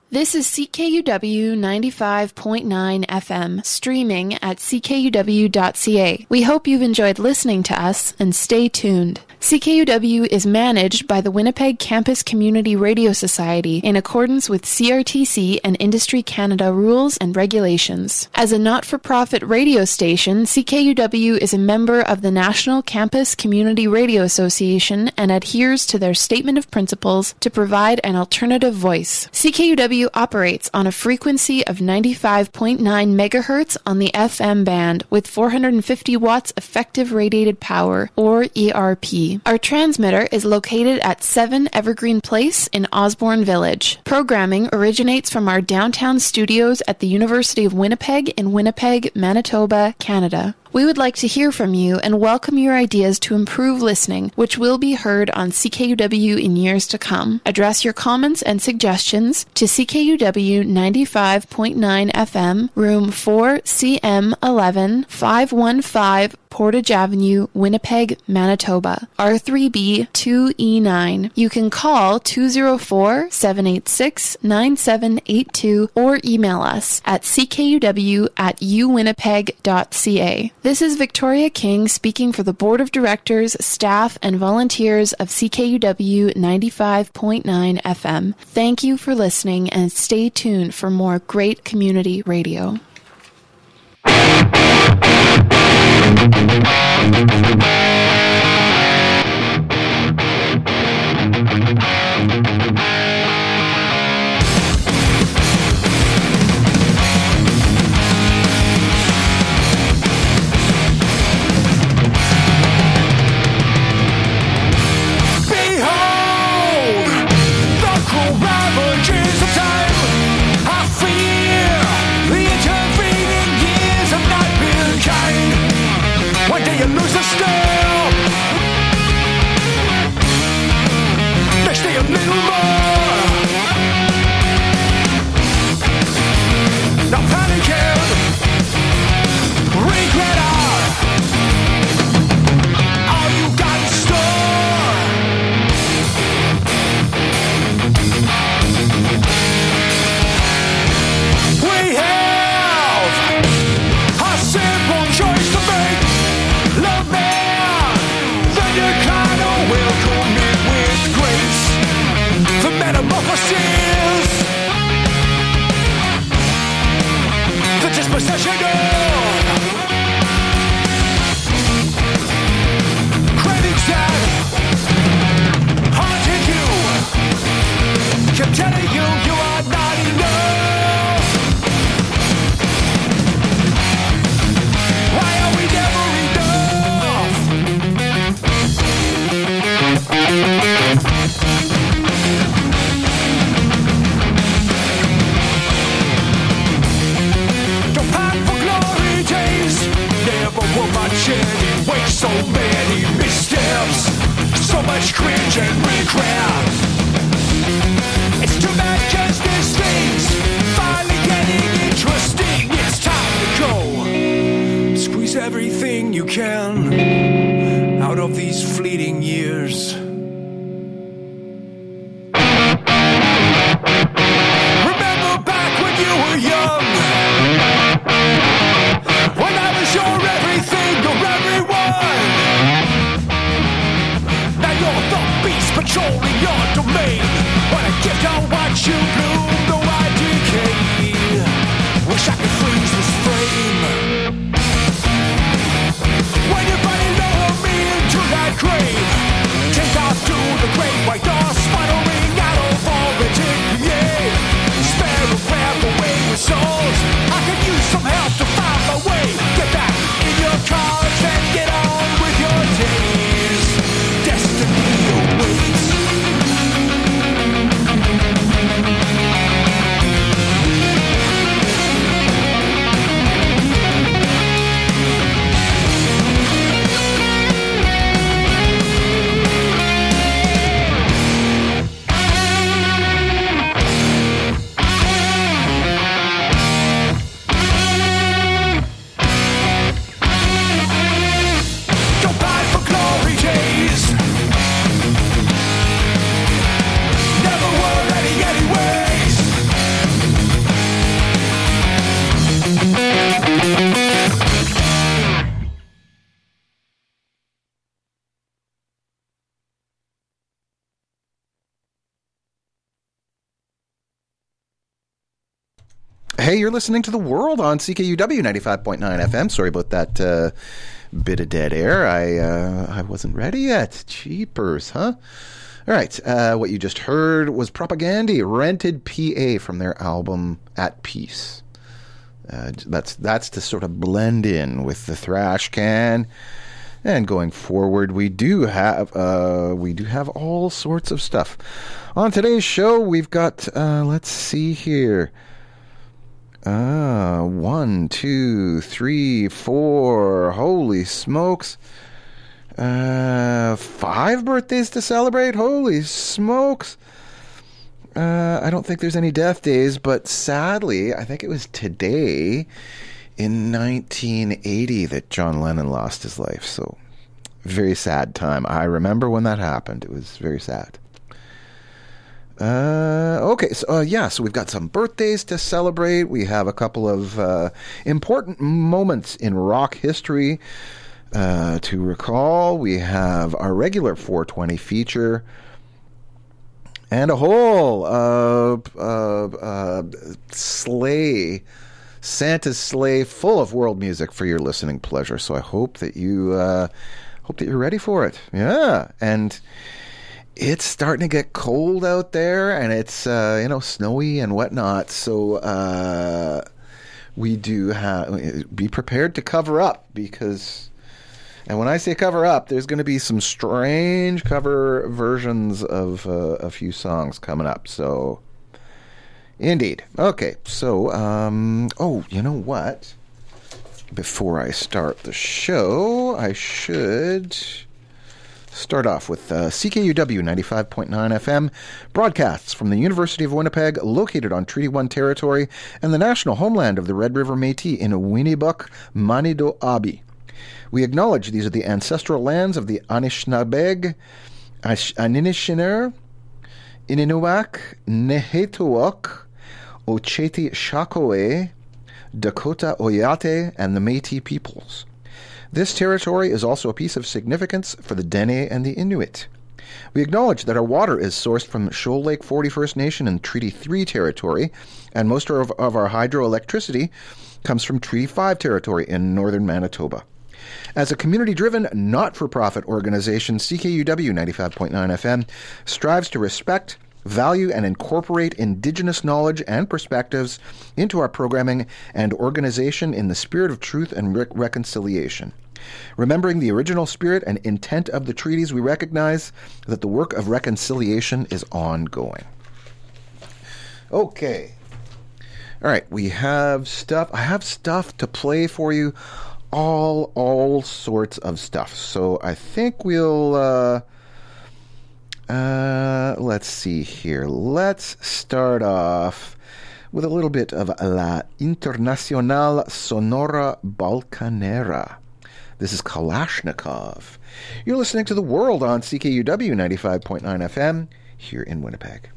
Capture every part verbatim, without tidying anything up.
This is C K U W ninety-five point nine F M, streaming at c k u w dot c a. We hope you've enjoyed listening to us, and stay tuned. C K U W is managed by the Winnipeg Campus Community Radio Society in accordance with C R T C and Industry Canada rules and regulations. As a not-for-profit radio station, C K U W is a member of the National Campus Community Radio Association and adheres to their statement of principles to provide an alternative voice. C K U W operates on a frequency of ninety-five point nine megahertz on the F M band with four hundred fifty watts effective radiated power, or E R P. Our transmitter is located at seven Evergreen Place in Osborne Village. Programming originates from our downtown studios at the University of Winnipeg in Winnipeg, Manitoba, Canada. We would like to hear from you and welcome your ideas to improve listening, which will be heard on C K U W in years to come. Address your comments and suggestions to C K U W ninety-five point nine F M, room four C M eleven, five one five, Portage Avenue, Winnipeg, Manitoba, R three B two E nine. You can call two oh four, seven eight six, nine seven eight two or email us at c k u w at u winnipeg dot c a. This is Victoria King speaking for the Board of Directors, staff, and volunteers of C K U W ninety-five point nine F M. Thank you for listening, and stay tuned for more great community radio. Everything you can out of these fleeting years. Remember back when you were young, when I was your everything, your everyone. Now you're the beast patrolling your domain. What a gift, I'll watch you bloom, though I decay. Wish I could freeze this frame. When your body lower me into that grave, take out Hey, you're listening to The World on C K U W ninety-five point nine F M. Sorry about that uh, bit of dead air. I uh, I wasn't ready yet. Cheapers, huh? All right. Uh, what you just heard was Propagandhi, Rented P A from their album At Peace. Uh, that's that's to sort of blend in with the thrash can. And going forward, we do have uh, we do have all sorts of stuff. On today's show, we've got uh, let's see here. Ah, one, two, three, four. Holy smokes. Uh, five birthdays to celebrate? Holy smokes. Uh, I don't think there's any death days, but sadly, I think it was today in nineteen eighty that John Lennon lost his life. So, very sad time. I remember when that happened. It was very sad. Uh, okay, so uh, yeah, so we've got some birthdays to celebrate. We have a couple of uh, important moments in rock history uh, to recall. We have our regular four twenty feature and a whole uh, uh, uh, sleigh, Santa's sleigh full of world music for your listening pleasure. So I hope that you uh, hope that you're ready for it. Yeah, and it's starting to get cold out there, and it's uh, you know snowy and whatnot. So uh, we do have be prepared to cover up because, and when I say cover up, there's going to be some strange cover versions of uh, a few songs coming up. So, indeed. Okay. So, um, oh, you know what? Before I start the show, I should start off with uh, C K U W ninety-five point nine F M, broadcasts from the University of Winnipeg, located on Treaty one territory and the national homeland of the Red River Métis in Winnibuk, Manidoabi. We acknowledge these are the ancestral lands of the Anishinaabeg, Aninishiner, Ininuak, Nehetook, Ocheti Shakowé, Dakota Oyate, and the Métis peoples. This territory is also a piece of significance for the Dene and the Inuit. We acknowledge that our water is sourced from Shoal Lake forty First Nation and Treaty three territory, and most of, of our hydroelectricity comes from Treaty five territory in northern Manitoba. As a community-driven, not-for-profit organization, C K U W ninety-five point nine F M strives to respect, value, and incorporate Indigenous knowledge and perspectives into our programming and organization in the spirit of truth and re- reconciliation. Remembering the original spirit and intent of the treaties, we recognize that the work of reconciliation is ongoing. Okay. All right, we have stuff. I have stuff to play for you. All, all sorts of stuff. So I think we'll... Uh, Uh, let's see here. Let's start off with a little bit of La Internacional Sonora Balcanera. This is Kalashnikov. You're listening to The World on C K U W ninety-five point nine F M here in Winnipeg.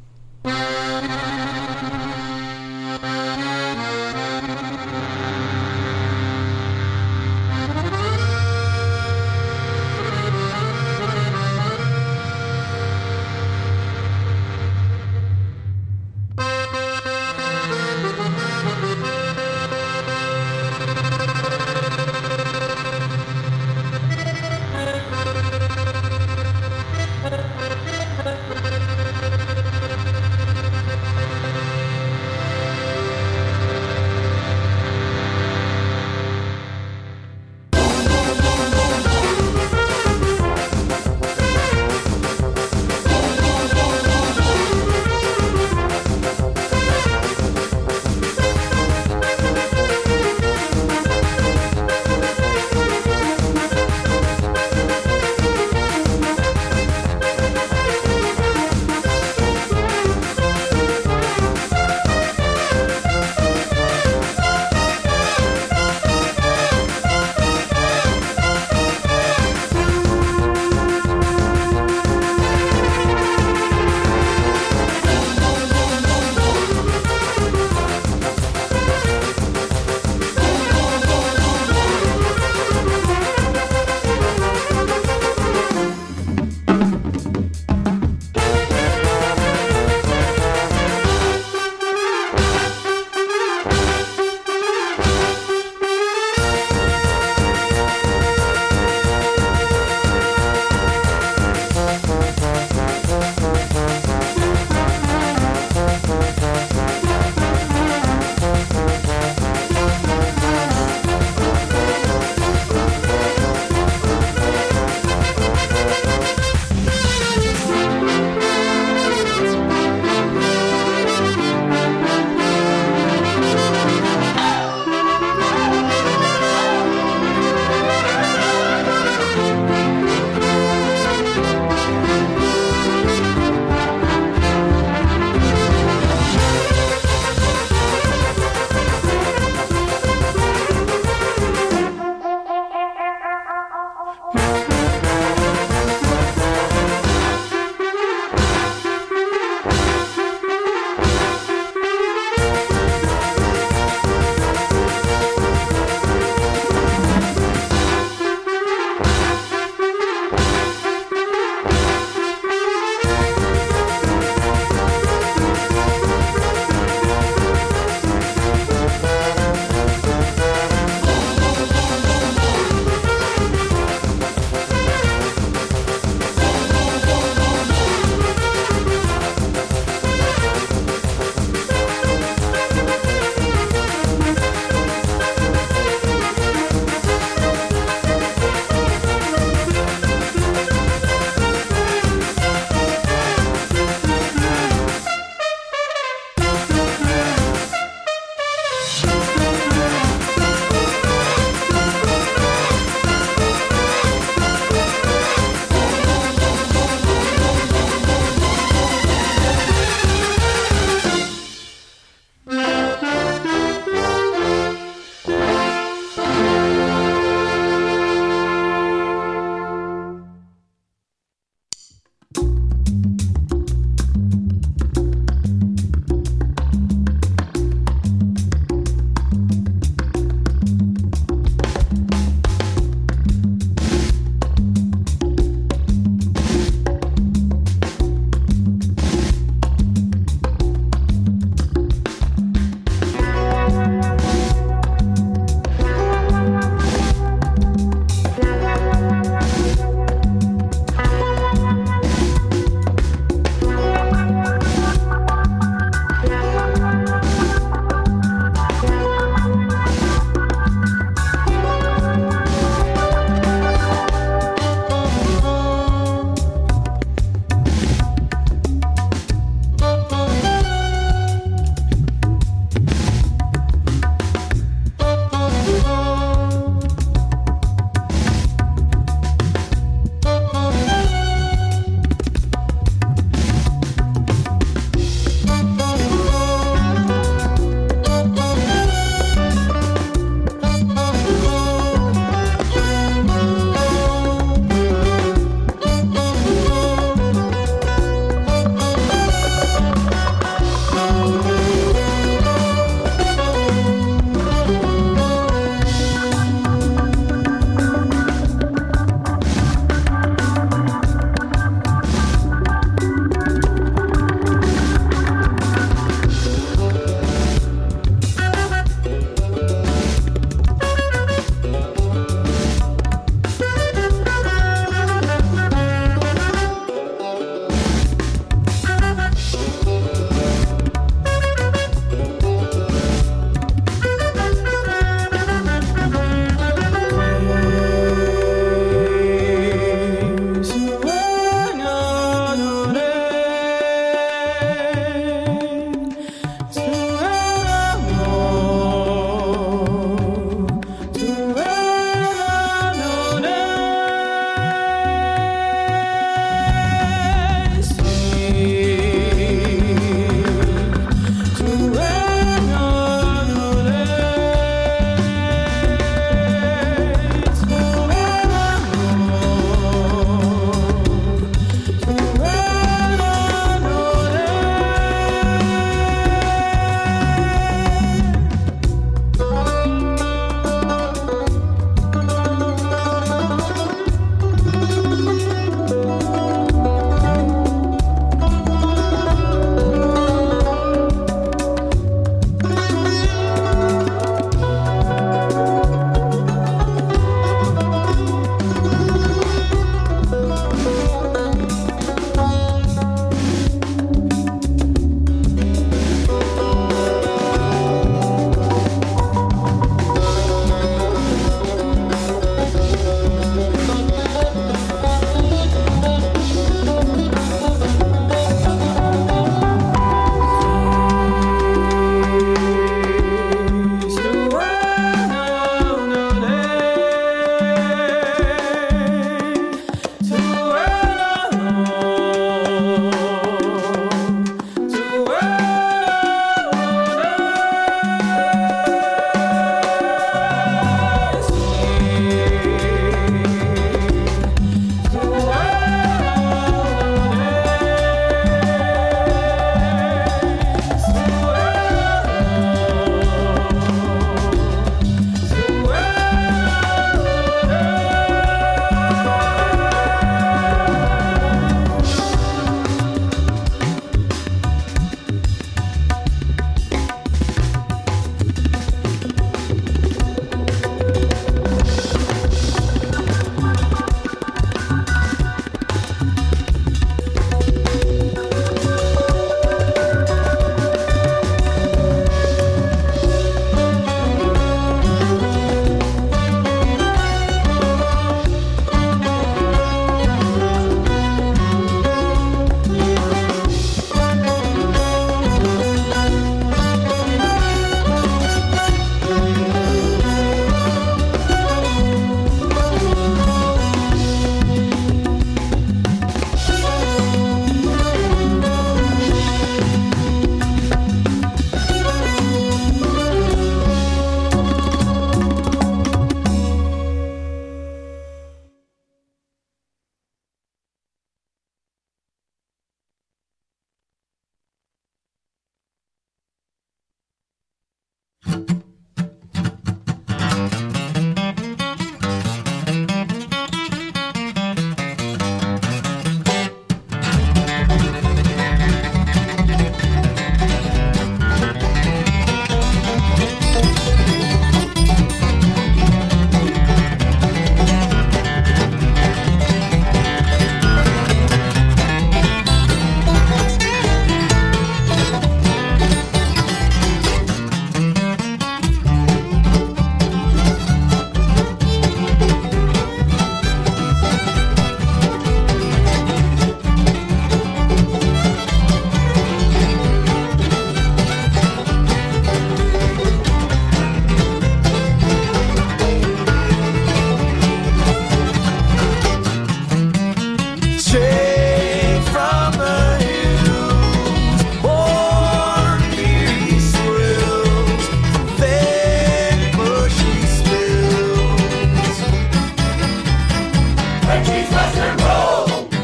Frenchie's Western Roll.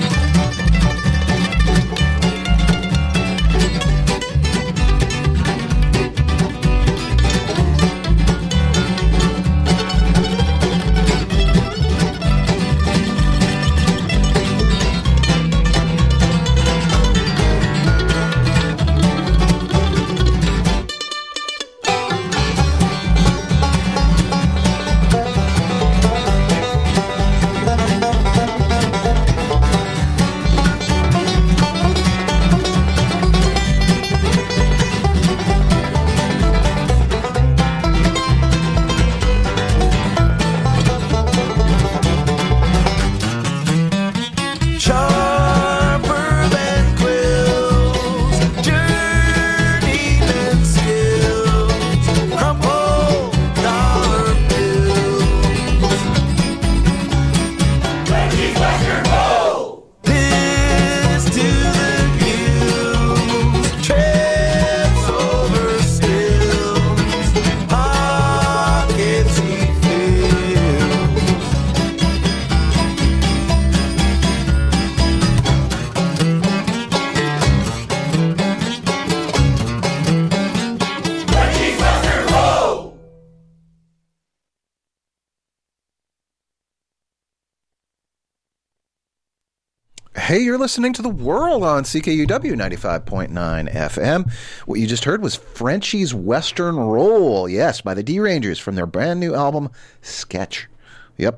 Hey, you're listening to The World on C K U W ninety-five point nine F M. What you just heard was Frenchie's Western Roll, yes, by the D-Rangers from their brand new album, Sketch. Yep.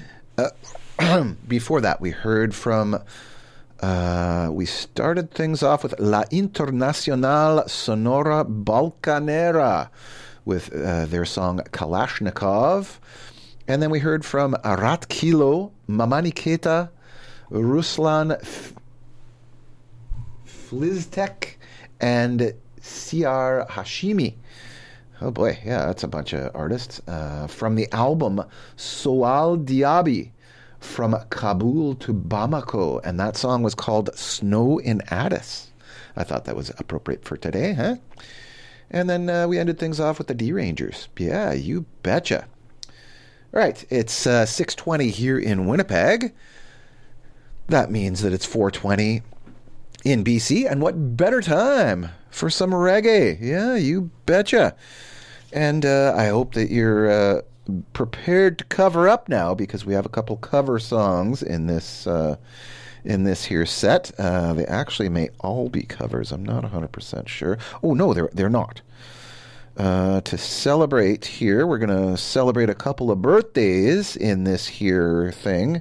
Uh, before that, we heard from, uh, we started things off with La Internacional Sonora Balcanera with uh, their song Kalashnikov. And then we heard from Arat Kilo, Mamaniketa, Ruslan F- Fliztek, and Siar Hashimi. Oh boy, yeah, that's a bunch of artists. Uh, from the album Soal Diaby, From Kabul to Bamako, and that song was called Snow in Addis. I thought that was appropriate for today, huh? And then uh, we ended things off with the D-Rangers. Yeah, you betcha. All right, it's uh, six twenty here in Winnipeg. That means that it's four twenty in B C, and what better time for some reggae? Yeah, you betcha. And uh, I hope that you're uh, prepared to cover up now, because we have a couple cover songs in this uh, in this here set. Uh, they actually may all be covers. I'm not one hundred percent sure. Oh, no, they're, they're not. Uh, to celebrate here, we're going to celebrate a couple of birthdays in this here thing.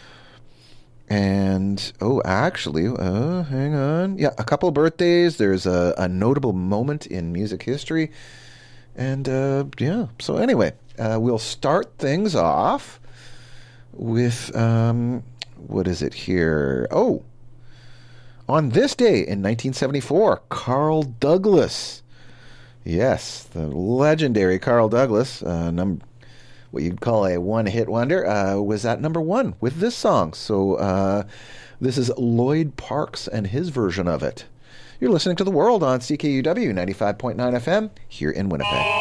And, oh, actually, uh, hang on. Yeah, a couple of birthdays. There's a, a notable moment in music history. And, uh, yeah, so anyway, uh, we'll start things off with, um, what is it here? Oh, on this day in nineteen seventy-four, Carl Douglas. Yes, the legendary Carl Douglas, uh, number... what you'd call a one-hit wonder, uh, was at number one with this song. So uh, this is Lloyd Parks and his version of it. You're listening to The World on C K U W ninety-five point nine F M here in Winnipeg.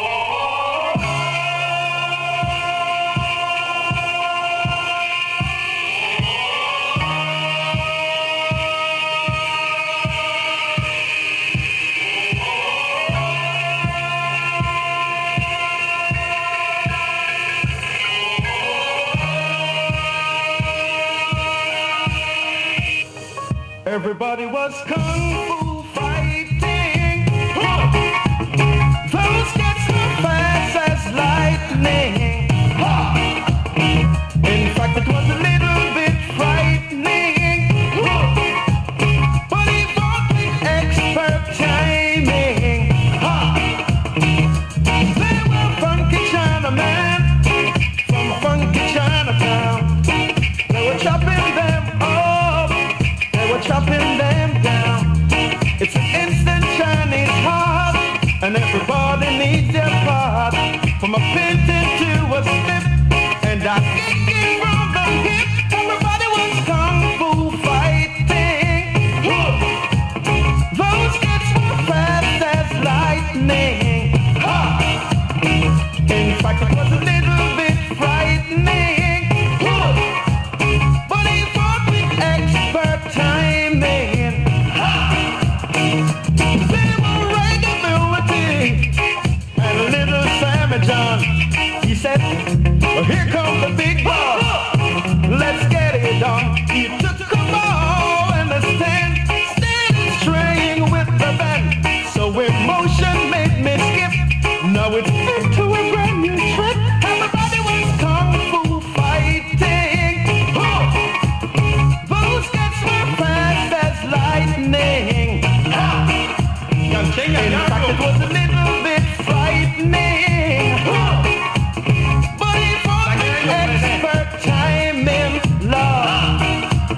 Everybody was kung fu fighting. Huh. Those gets were fast as lightning. Huh. In fact, it was a little bit frightening. Huh. But he bought the expert timing. Huh. They were funky Chinamen from funky Chinatown. They were chopping them up. They were chopping them down. It's an instant Chinese heart, and everybody needs their part. From a painting to a slip, and I kick it from the hip.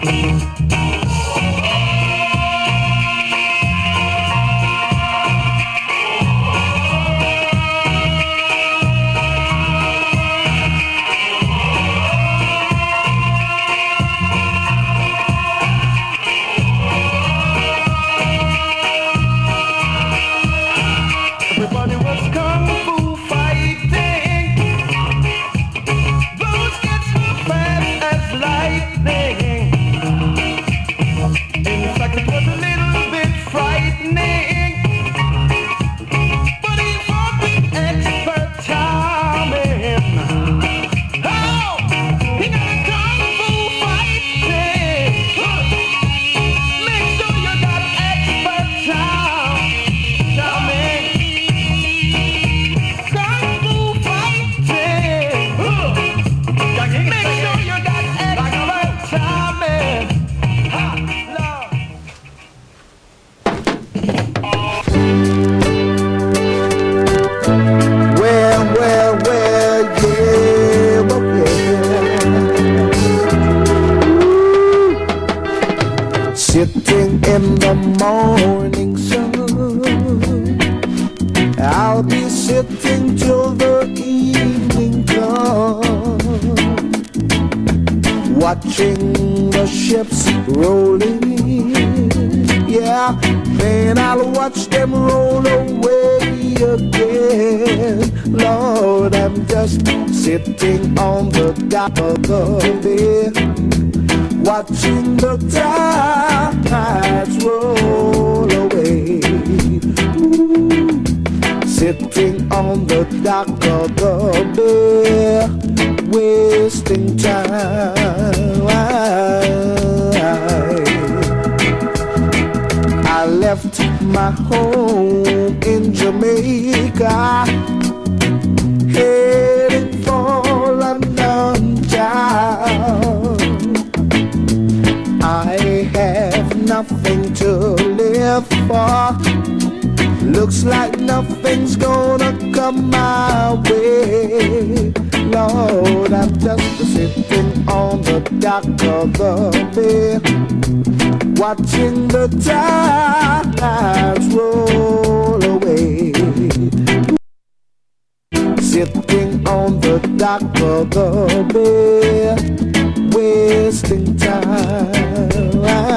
Everybody was kung fu fighting. Those kids were fast as lightning. In fact, it was a little bit frightening. But he fought with expert timing. Oh, he got a kung fu fighting. Make sure you got expert time. Timing. Kung fu fighting. Make sure you got expert timing. Ha, love. Well, well, well, yeah, well, yeah. Sitting in the morning sun, I'll be sitting till the evening comes, watching the ships rolling. Yeah, then I'll watch them roll away again. Lord, I'm just sitting on the dock of the bay, watching the tides roll away. Ooh, sitting on the dock of the bay, wasting time. I left my home in Jamaica, heading for London town. I have nothing to live for. Looks like nothing's gonna come my way. Lord, I'm just sitting on the dock of the bay, watching the tides roll away. Sitting on the dock of the bay, wasting time.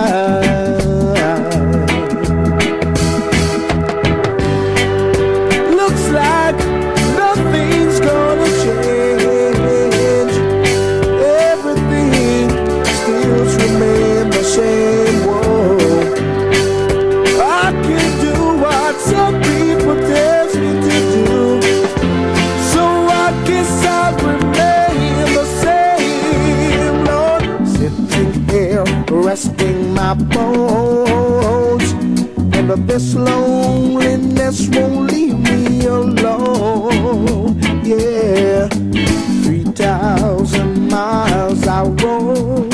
Looks like nothing's gonna change. Everything still remain the same. Whoa. I can do what some people tell me to do, so I guess I'll remain the same. Lord, sitting here resting my bones, and this loneliness won't leave me alone. Yeah, three thousand miles I roam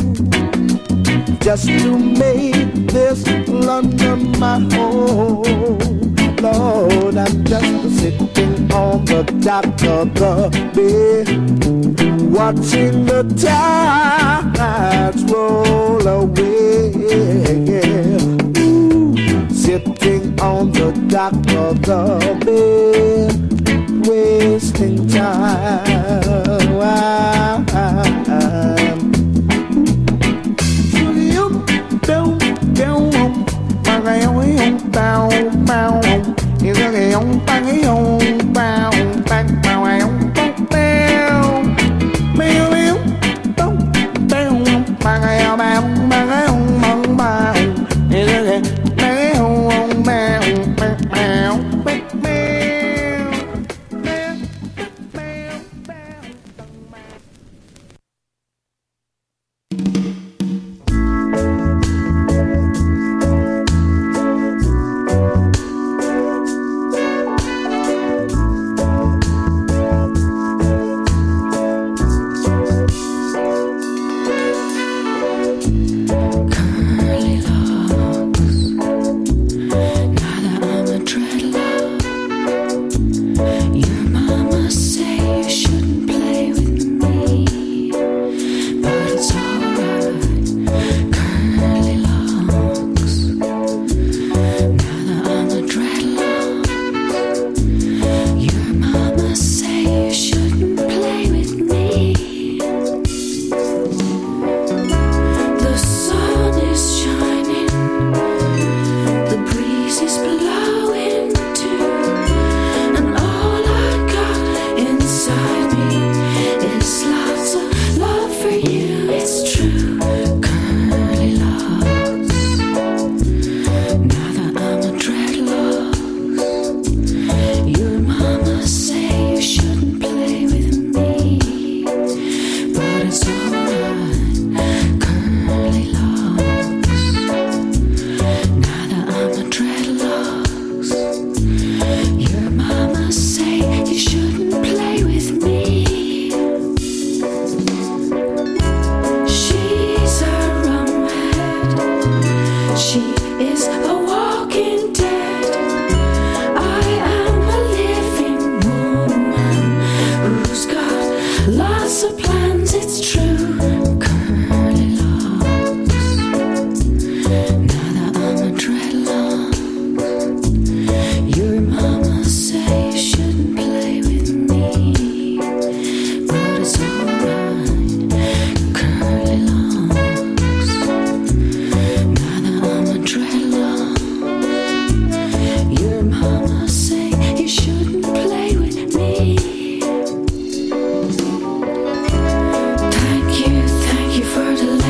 just to make this London my home. Lord, I'm just sitting on the dock of the bay, watching the tides roll away. Ooh, sitting on the dock of the bay, wasting time.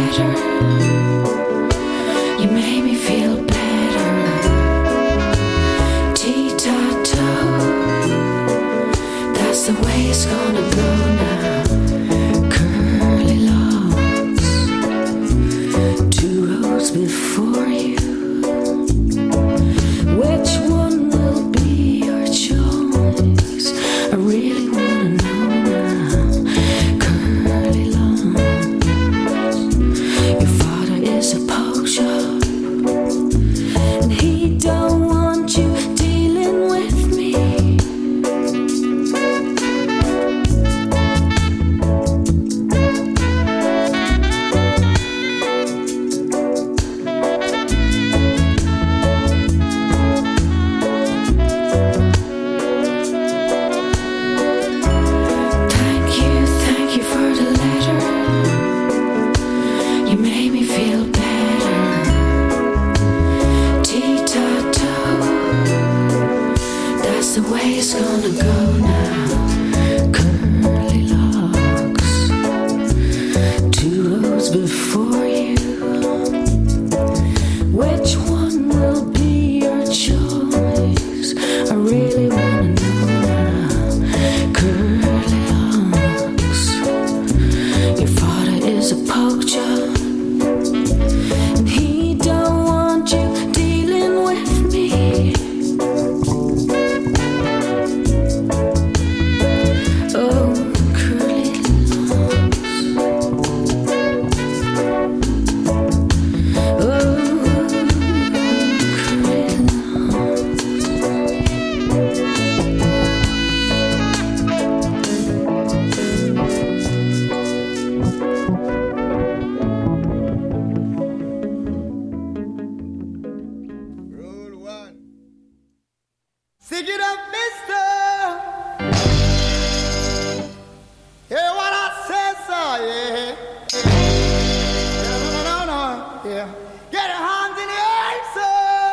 letter. You made me feel better. Tea-ta-toe, that's the way it's gonna go now. Curly locks, two roads before you. Which one will be your choice? I really wanna know now. Curly locks, your father is a poke shop, and he don't want you dealing with me. Thank you, thank you for the letter. You made me feel better. Tea-ta-toe, that's the way it's gonna go now. Curly locks, two roads before you. Which one will be your choice? I really wanna know now. Curly locks, your father is a poke job, and he don't want you dealing with me. Oh, curly locks. Oh, curly Roll one. Sing it up, mister. Hear what I said, sir, yeah. Yeah, no, no, no, yeah. Get your hands in the air, sir.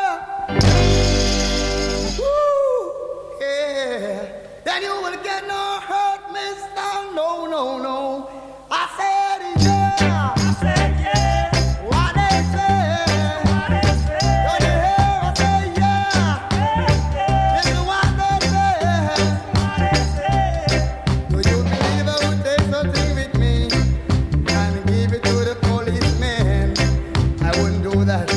Woo, yeah. Then you will get no hurt, mister. No, no, no. I said, yeah. I said, yeah. What they say. What they say. Don't you hear? I say, yeah. Listen what they say. Do you believe I would take something with me and give it to the policeman? I wouldn't do that.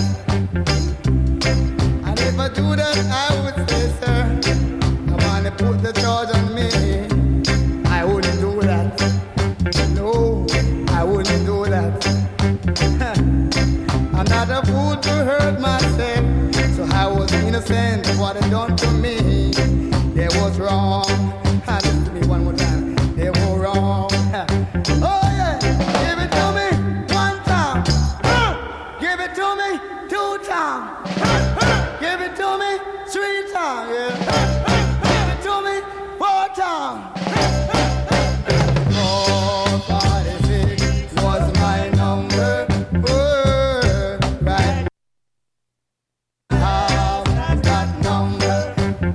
And if I do that, I would say, sir, I want to put the charge on me. I wouldn't do that. No, I wouldn't do that. I'm not a fool to hurt myself, so I was innocent of what they done to me. They was wrong. Ah, listen to me one more time. They were wrong. Oh yeah, give it to me one time. Uh, Give it to me two times. Give it to me three times. Yeah. Give it to me four times. four forty-six was my number. Oh, right. Have that number.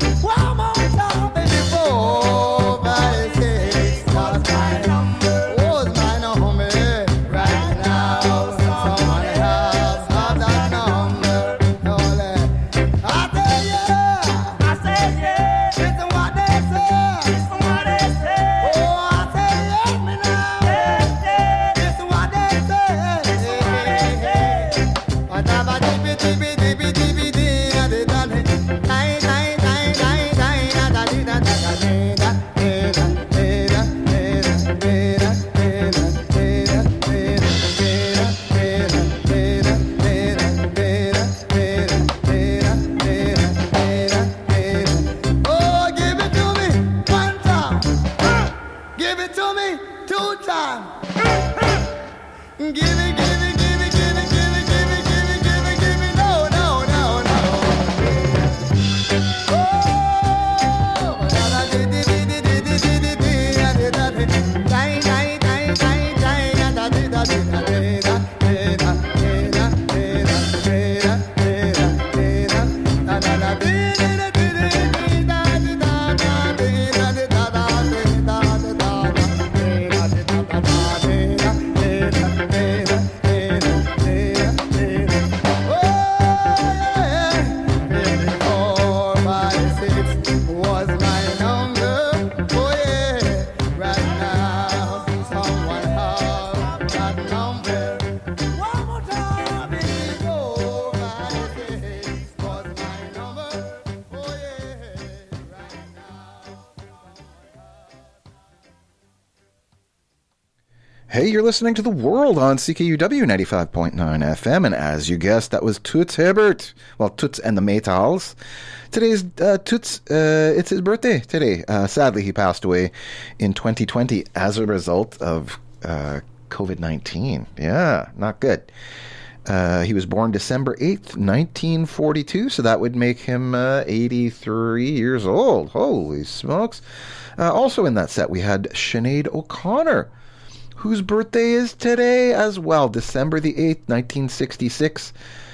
Hey, you're listening to The World on C K U W ninety-five point nine F M, and as you guessed, that was Toots Hibbert. Well, Toots and the Maytals. Today's uh, Toots, uh, it's his birthday today. Uh, sadly, he passed away in twenty twenty as a result of uh, covid nineteen. Yeah, not good. Uh, he was born December eighth, nineteen forty-two, so that would make him uh, eighty-three years old. Holy smokes. Uh, also in that set, we had Sinead O'Connor, whose birthday is today as well, December the eighth, nineteen sixty-six.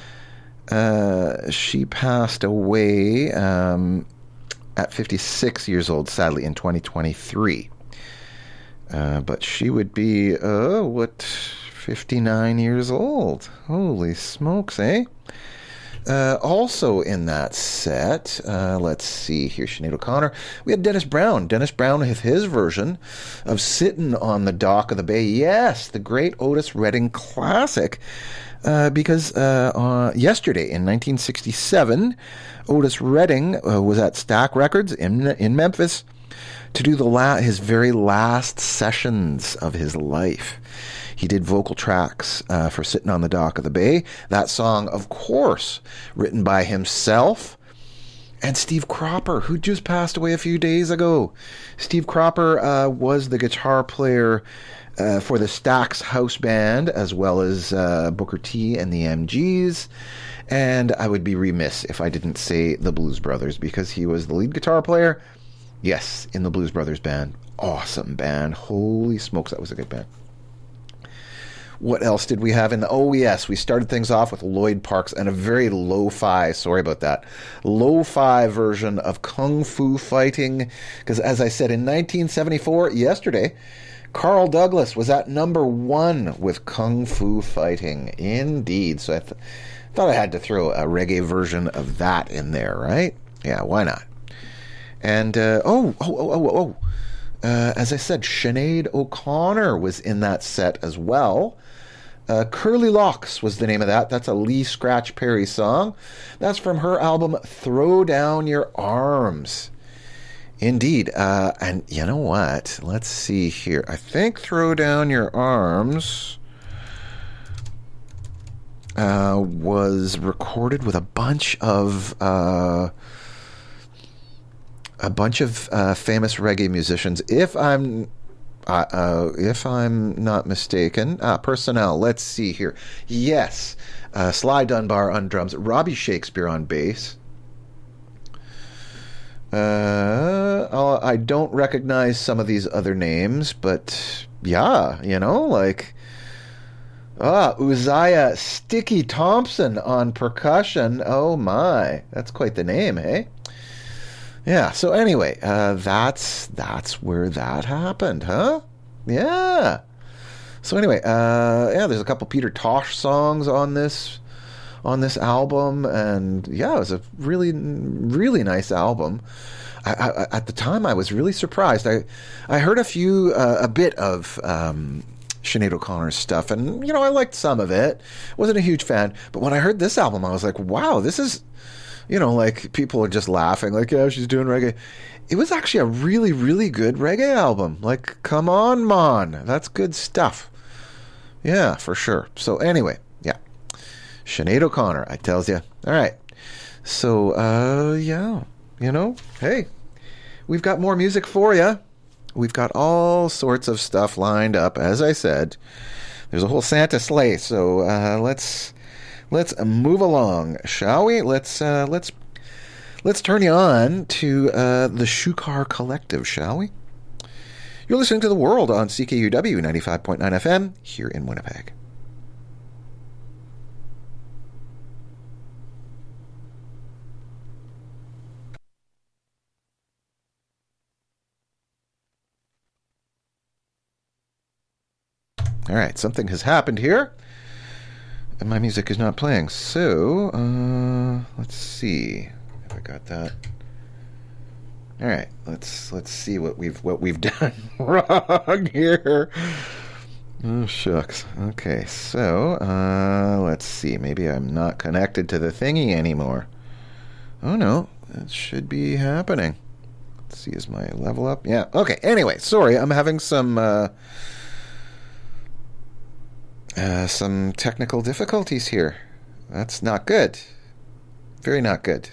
Uh, she passed away um, at fifty-six years old, sadly, in twenty twenty-three. Uh, but she would be, uh, what, fifty-nine years old. Holy smokes, eh? Uh, also in that set, uh, let's see here, Sinead O'Connor, we had Dennis Brown. Dennis Brown with his version of Sittin' on the Dock of the Bay. Yes, the great Otis Redding classic. Uh, because uh, uh, yesterday in nineteen sixty-seven, Otis Redding uh, was at Stack Records in in Memphis to do the la- his very last sessions of his life. He did vocal tracks uh, for Sittin' on the Dock of the Bay. That song, of course, written by himself and Steve Cropper, who just passed away a few days ago. Steve Cropper uh, was the guitar player uh, for the Stax House Band, as well as uh, Booker T and the M Gs. And I would be remiss if I didn't say the Blues Brothers, because he was the lead guitar player, yes, in the Blues Brothers band. Awesome band. Holy smokes, that was a good band. What else did we have in the... Oh, yes, we started things off with Lloyd Parks and a very lo-fi, sorry about that, lo-fi version of Kung Fu Fighting. Because as I said, in nineteen seventy-four, yesterday, Carl Douglas was at number one with Kung Fu Fighting. Indeed. So I th- thought I had to throw a reggae version of that in there, right? Yeah, why not? And, uh, oh, oh, oh, oh, oh. Uh, as I said, Sinead O'Connor was in that set as well. Uh, Curly Locks was the name of that. That's a Lee Scratch Perry song. That's from her album Throw Down Your Arms. Indeed. Uh, and you know what? Let's see here. I think Throw Down Your Arms uh, was recorded with a bunch of... Uh, a bunch of uh, famous reggae musicians. If I'm... Uh, uh, if I'm not mistaken, ah, personnel, let's see here. Yes, uh, Sly Dunbar on drums, Robbie Shakespeare on bass. Uh, I'll, I don't recognize some of these other names, but yeah, you know, like... Ah, Uzziah Sticky Thompson on percussion. Oh my, that's quite the name, eh? Yeah, so anyway, uh, that's that's where that happened, huh? Yeah. So anyway, uh, yeah, there's a couple Peter Tosh songs on this on this album, and yeah, it was a really, really nice album. I, I, at the time, I was really surprised. I I heard a few, uh, a bit of um, Sinead O'Connor's stuff, and you know, I liked some of it. Wasn't a huge fan, but when I heard this album, I was like, wow, this is... You know, like, people are just laughing, like, yeah, she's doing reggae. It was actually a really, really good reggae album. Like, come on, man. That's good stuff. Yeah, for sure. So, anyway, yeah. Sinead O'Connor, I tells you. All right. So, uh, yeah. You know, hey, we've got more music for you. We've got all sorts of stuff lined up. As I said, there's a whole Santa sleigh. So, uh, let's... Let's move along, shall we? Let's uh, let's let's turn you on to uh, the Shukar Collective, shall we? You're listening to The World on C K U W ninety-five point nine F M here in Winnipeg. All right, something has happened here. And my music is not playing. So, uh, let's see if I got that. All right, let's let's see what we've what we've done wrong here. Oh shucks. Okay, so uh, let's see. Maybe I'm not connected to the thingy anymore. Oh no, that should be happening. Let's see, is my level up? Yeah. Okay. Anyway, sorry, I'm having some. Uh, Uh, some technical difficulties here. That's not good. Very not good.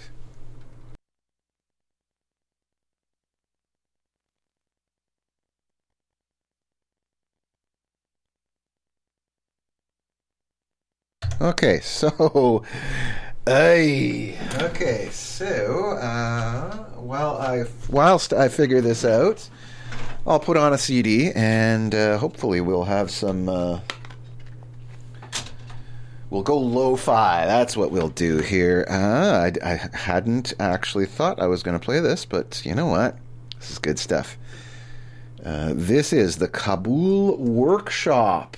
Okay, so, ay, okay, so, uh, while I, whilst I figure this out, I'll put on a C D, and uh, hopefully we'll have some, uh, we'll go lo-fi. That's what we'll do here. Uh, I, I hadn't actually thought I was going to play this, but you know what? This is good stuff. Uh, this is the Kabul Workshop.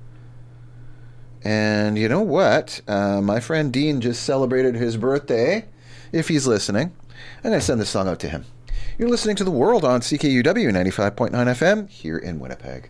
And you know what? Uh, my friend Dean just celebrated his birthday. If he's listening, I'm going to send this song out to him. You're listening to The World on C K U W ninety-five point nine F M here in Winnipeg.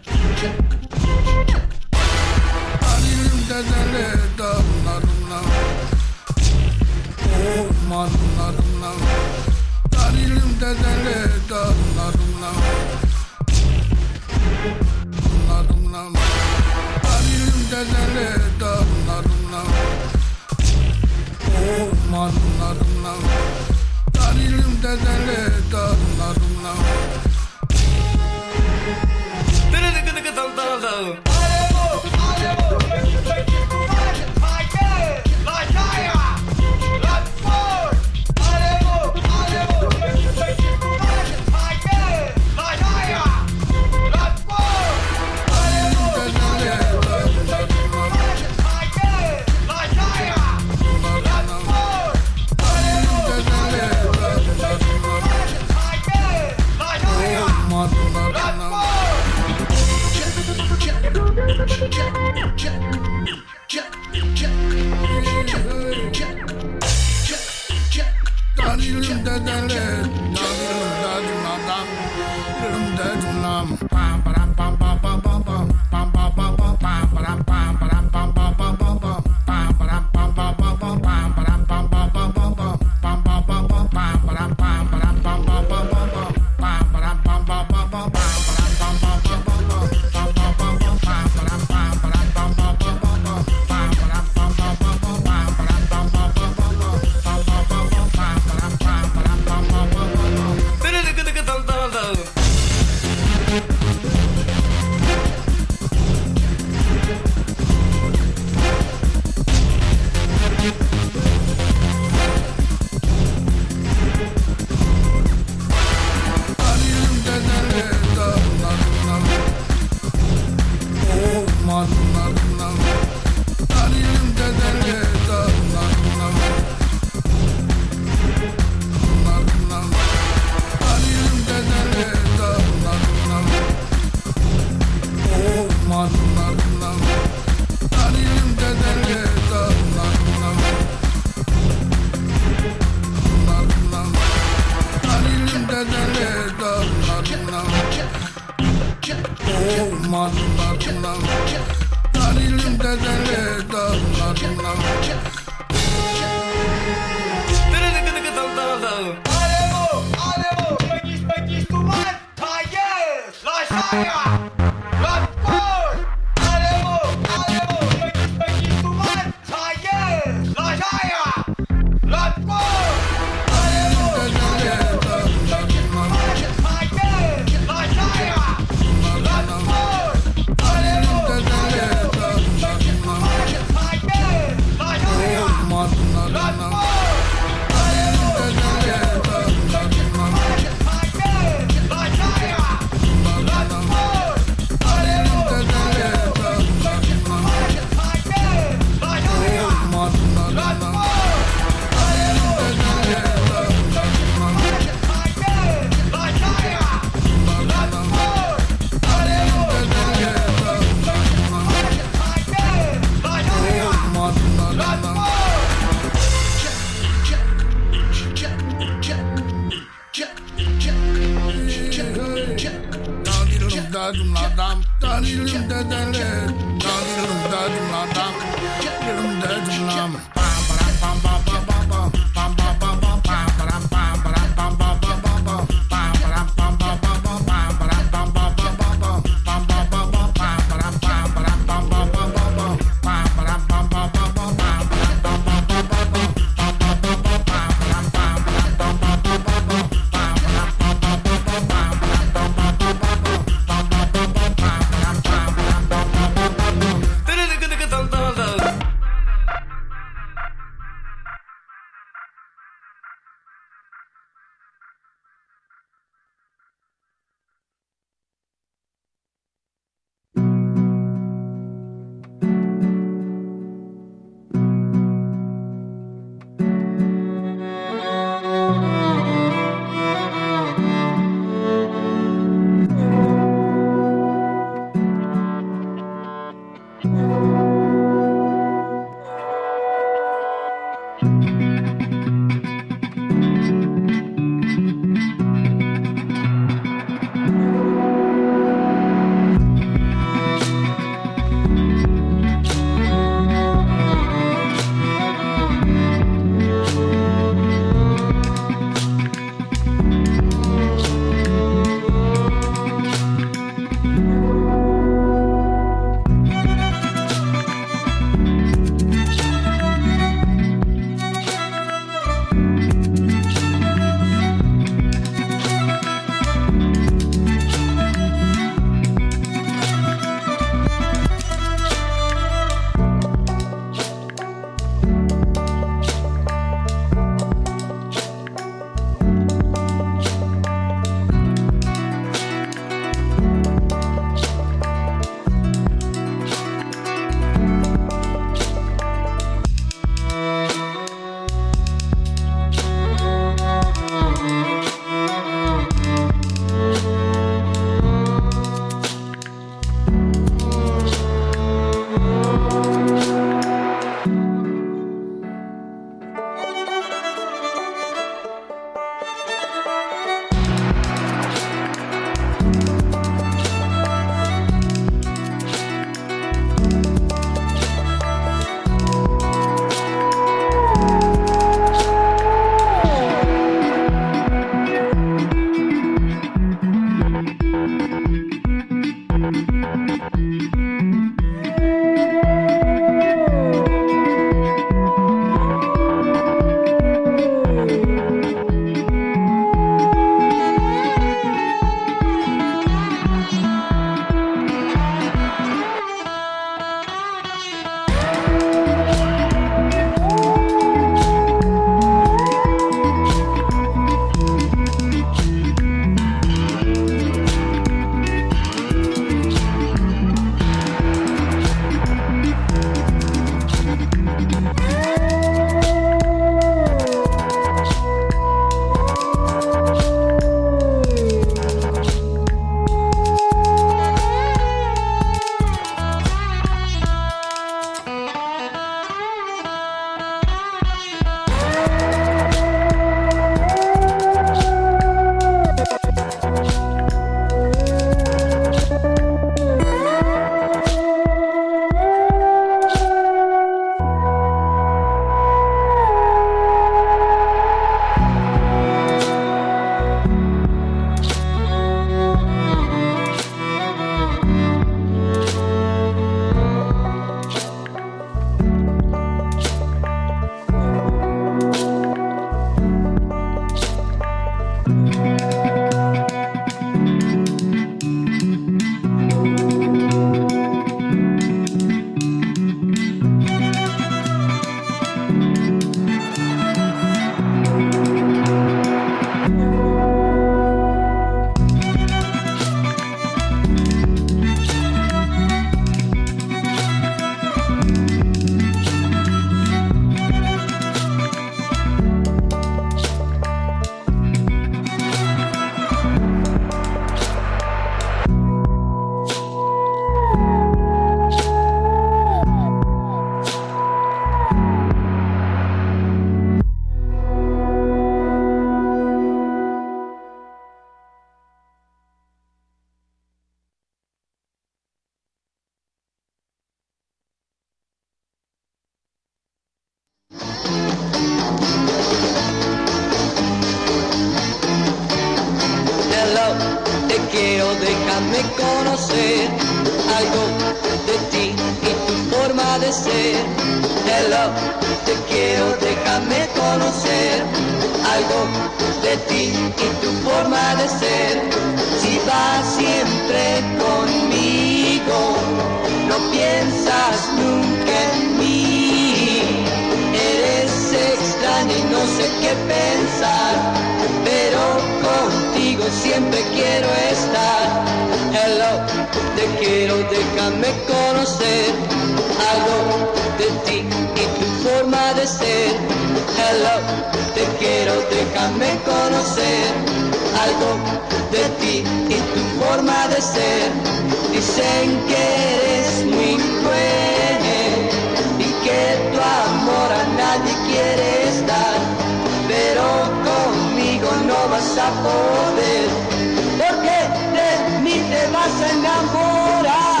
déjame conocer algo de ti y tu forma de ser. Hello, te quiero, déjame conocer algo de ti y tu forma de ser. Si vas siempre conmigo, no piensas nunca en mí. Eres extraña y no sé qué pensar, pero contigo siempre quiero estar. Hello, te quiero, déjame conocer algo de ti y tu forma de ser. Hello, te quiero, déjame conocer algo de ti y tu forma de ser. Dicen que eres muy cruel y que tu amor a nadie quieres dar, pero conmigo no vas a poder, porque de mí te vas a enamorar.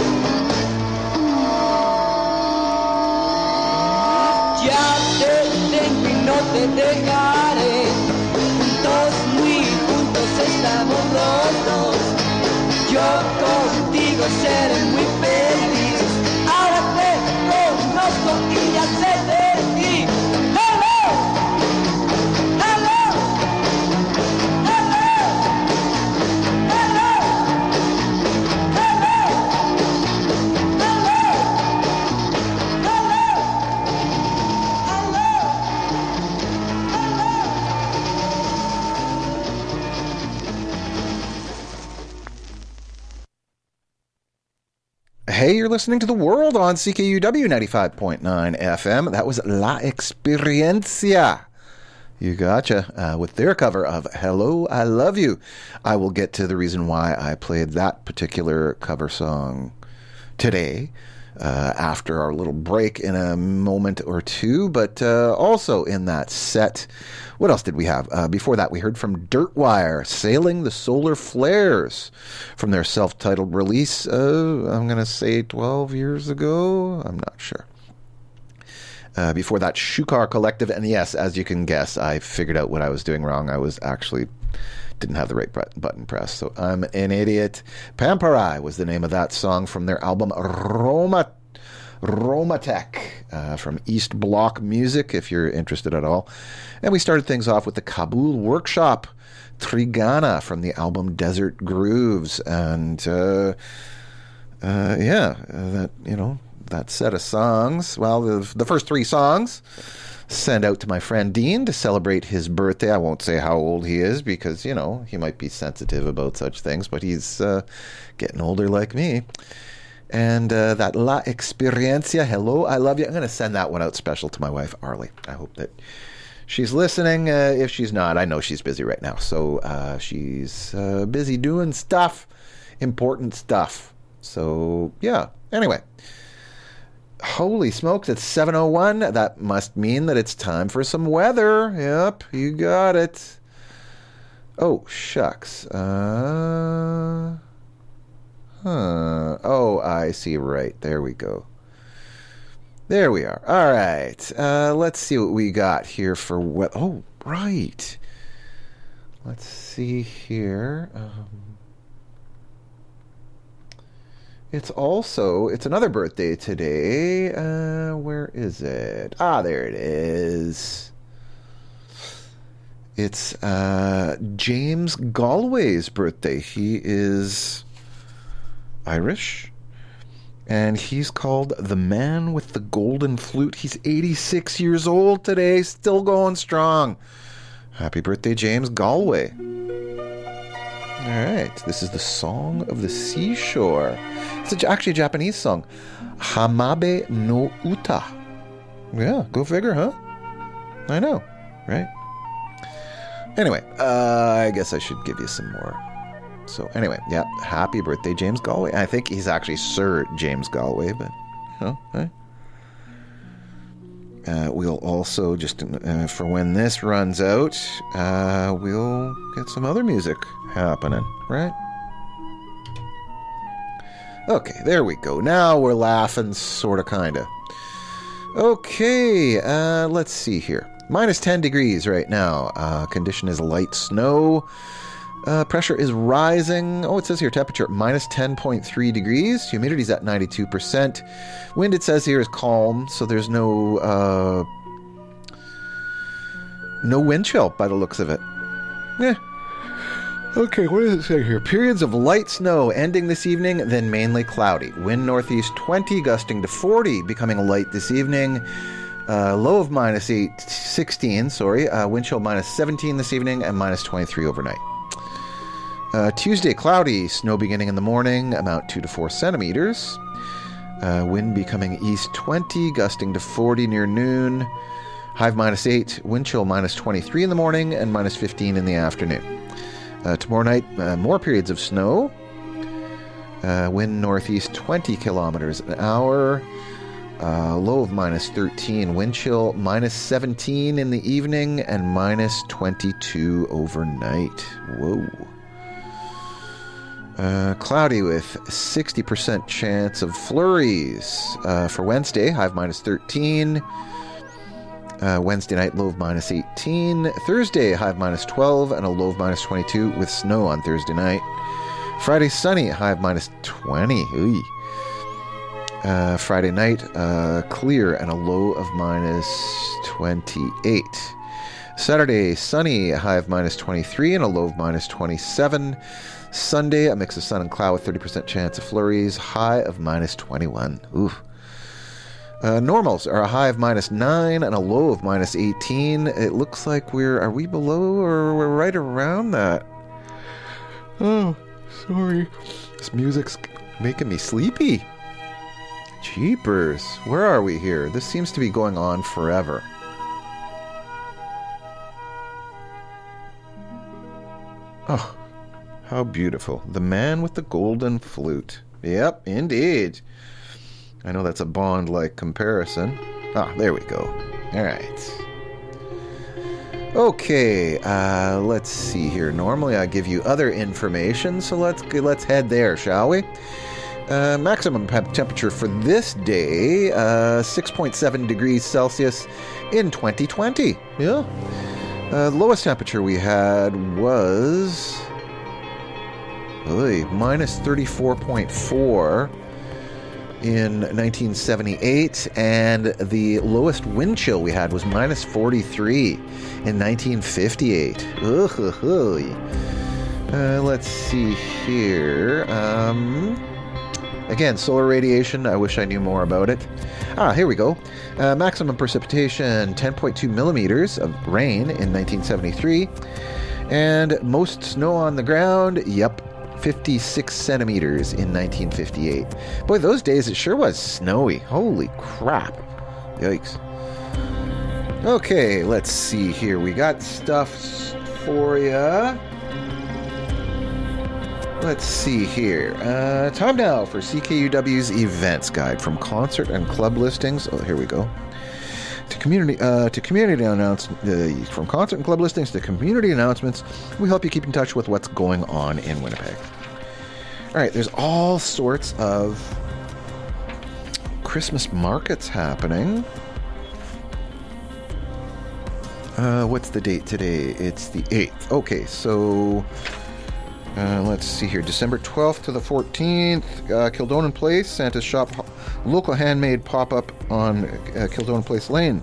Ya te tengo y no te dejaré, juntos, muy juntos estamos los dos. Yo contigo seré muy feliz, ahora te conozco y ya sé de ti. Hello, hello, hello, hello, Hey, you're listening to The World on C K U W ninety-five point nine F M. That was La Experiencia. You gotcha. Uh, with their cover of Hello, I Love You. I will get to the reason why I played that particular cover song today uh, after our little break in a moment or two. But uh, also in that set, what else did we have? Uh, before that, we heard from Dirtwire, Sailing the Solar Flares, from their self-titled release, uh, I'm going to say twelve years ago. I'm not sure. Uh, before that, Shukar Collective. And yes, as you can guess, I figured out what I was doing wrong. I was actually didn't have the right button pressed, so I'm an idiot. Pamparai was the name of that song from their album Roma Romatech, uh, from East Block Music, if you're interested at all. And we started things off with the Kabul Workshop, Trigana, from the album Desert Grooves. And uh, uh, yeah, uh, that, you know, that set of songs, well, the, the first three songs, send out to my friend Dean to celebrate his birthday. I won't say how old he is because, you know, he might be sensitive about such things, but he's uh, getting older like me. And uh, that La Experiencia, Hello, I Love You. I'm going to send that one out special to my wife, Arlie. I hope that she's listening. Uh, if she's not, I know she's busy right now. So uh, she's uh, busy doing stuff, important stuff. So, yeah. Anyway. Holy smokes, it's seven oh one. That must mean that it's time for some weather. Yep, you got it. Oh, shucks. Uh... Huh. Oh, I see. Right. There we go. There we are. All right. Uh, let's see what we got here for what. Oh, right. Let's see here. Um, it's also, it's another birthday today. Uh, where is it? Ah, there it is. It's uh, James Galway's birthday. He is Irish, and he's called the Man with the Golden Flute. He's eighty-six years old today, still going strong. Happy birthday, James Galway. All right, this is the Song of the Seashore. It's actually a Japanese song. Hamabe no Uta. Yeah, go figure, huh? I know, right? Anyway, uh, I guess I should give you some more. So anyway, yeah, happy birthday, James Galway. I think he's actually Sir James Galway, but, you know, hey. Uh, we'll also, just uh, for when this runs out, uh, we'll get some other music happening, right? Okay, there we go. Now we're laughing, sort of, kind of. Okay, uh, let's see here. Minus ten degrees right now. Uh, condition is light snow. Uh, pressure is rising. Oh, it says here temperature minus ten point three degrees. Humidity's at ninety-two percent. Wind, it says here, is calm, so there's no uh, no wind chill by the looks of it. Yeah. Okay, what does it say here? Periods of light snow ending this evening, then mainly cloudy. Wind northeast twenty, gusting to forty, becoming light this evening. Uh, low of minus eight, sixteen, sorry. Uh, wind chill minus seventeen this evening and minus twenty-three overnight. Uh, Tuesday, cloudy. Snow beginning in the morning, amount two to four centimeters. Uh, wind becoming east twenty, gusting to forty near noon. High of minus eight, wind chill minus twenty-three in the morning and minus fifteen in the afternoon. Uh, tomorrow night, uh, more periods of snow. Uh, wind northeast twenty kilometers an hour. Uh, low of minus thirteen. Wind chill minus seventeen in the evening and minus twenty-two overnight. Whoa. Uh, cloudy with sixty percent chance of flurries. Uh, for Wednesday, high of minus thirteen. Uh, Wednesday night, low of minus eighteen. Thursday, high of minus twelve and a low of minus twenty-two with snow on Thursday night. Friday, sunny, high of minus twenty. Ooh. Uh, Friday night, uh, clear and a low of minus twenty-eight. Saturday, sunny, high of minus twenty-three and a low of minus twenty-seven. Sunday, a mix of sun and cloud with thirty percent chance of flurries, high of minus twenty-one. Ooh. Uh, normals are a high of minus nine and a low of minus eighteen. It looks like we're, are we below or we're right around that? Oh, sorry. This music's making me sleepy. Jeepers. Where are we here? This seems to be going on forever. Oh, how beautiful. The Man with the Golden Flute. Yep, indeed. I know that's a Bond-like comparison. Ah, there we go. All right. Okay, uh, let's see here. Normally I give you other information, so let's let's head there, shall we? Uh, maximum temperature for this day, uh, six point seven degrees Celsius in twenty twenty. Yeah. Uh, lowest temperature we had was oy, minus thirty-four point four in nineteen seventy-eight, and the lowest wind chill we had was minus forty-three in nineteen fifty-eight. Ugh, ugh, ugh. Uh, let's see here. Um... Again, solar radiation, I wish I knew more about it. Ah, here we go. Uh, maximum precipitation, ten point two millimeters of rain in nineteen seventy-three. And most snow on the ground, yep, fifty-six centimeters in nineteen fifty-eight. Boy, those days it sure was snowy. Holy crap. Yikes. Okay, let's see here. We got stuff for ya. Let's see here. Uh, time now for C K U W's events guide from concert and club listings. Oh, here we go. To community, uh, to community announcements, uh, from concert and club listings to community announcements, we help you keep in touch with what's going on in Winnipeg. All right, there's all sorts of Christmas markets happening. Uh, what's the date today? It's the eighth. Okay, so. Uh, let's see here. December twelfth to the fourteenth, uh, Kildonan Place, Santa's Shop, local handmade pop-up on uh, Kildonan Place Lane.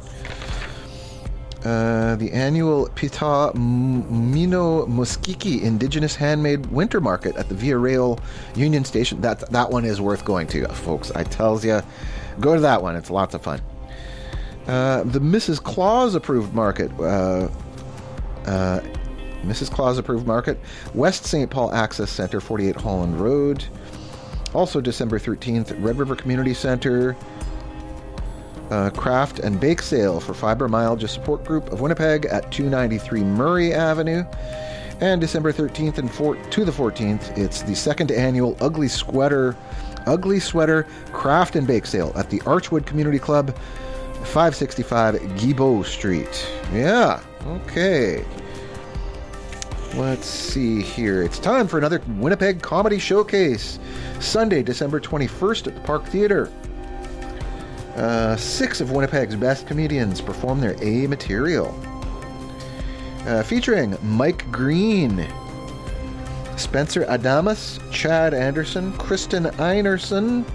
Uh, the annual Pita Mino Muskiki Indigenous Handmade Winter Market at the Via Rail Union Station. That, that one is worth going to, folks. I tells you, go to that one. It's lots of fun. Uh, the Missus Claus approved market. Uh, uh, Missus Claus approved market, West Saint Paul Access Center, forty-eight Holland Road. Also December thirteenth, Red River Community Center, uh, craft and bake sale for Fibromyalgia Support Group of Winnipeg at two ninety-three Murray Avenue. And December thirteenth and four- to the fourteenth, it's the second annual Ugly Sweater, Ugly Sweater Craft and Bake Sale at the Archwood Community Club, five sixty-five Guibault Street. Yeah, okay. Let's see here. It's time for another Winnipeg Comedy Showcase. Sunday, December twenty-first at the Park Theatre. Uh, six of Winnipeg's best comedians perform their A material. Uh, featuring Mike Green, Spencer Adamus, Chad Anderson, Kristen Einerson,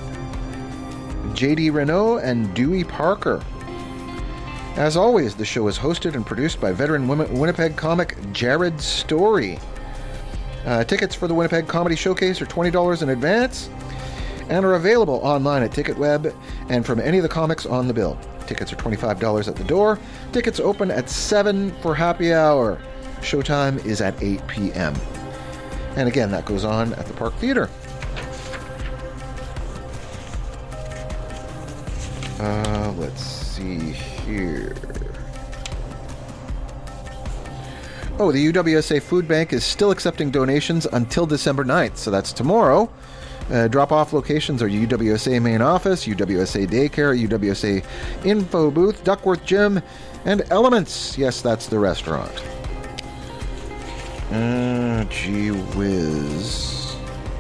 J D Renault, and Dewey Parker. As always, the show is hosted and produced by veteran Winnipeg comic Jared Story. Uh, tickets for the Winnipeg Comedy Showcase are twenty dollars in advance and are available online at TicketWeb and from any of the comics on the bill. Tickets are twenty-five dollars at the door. Tickets open at seven for happy hour. Showtime is at eight p.m. And again, that goes on at the Park Theatre. Uh, let's see here. Oh, the U W S A Food Bank is still accepting donations until December ninth, so that's tomorrow. Uh, drop-off locations are U W S A Main Office, U W S A Daycare, U W S A Info Booth, Duckworth Gym, and Elements. Yes, that's the restaurant. Uh, gee whiz.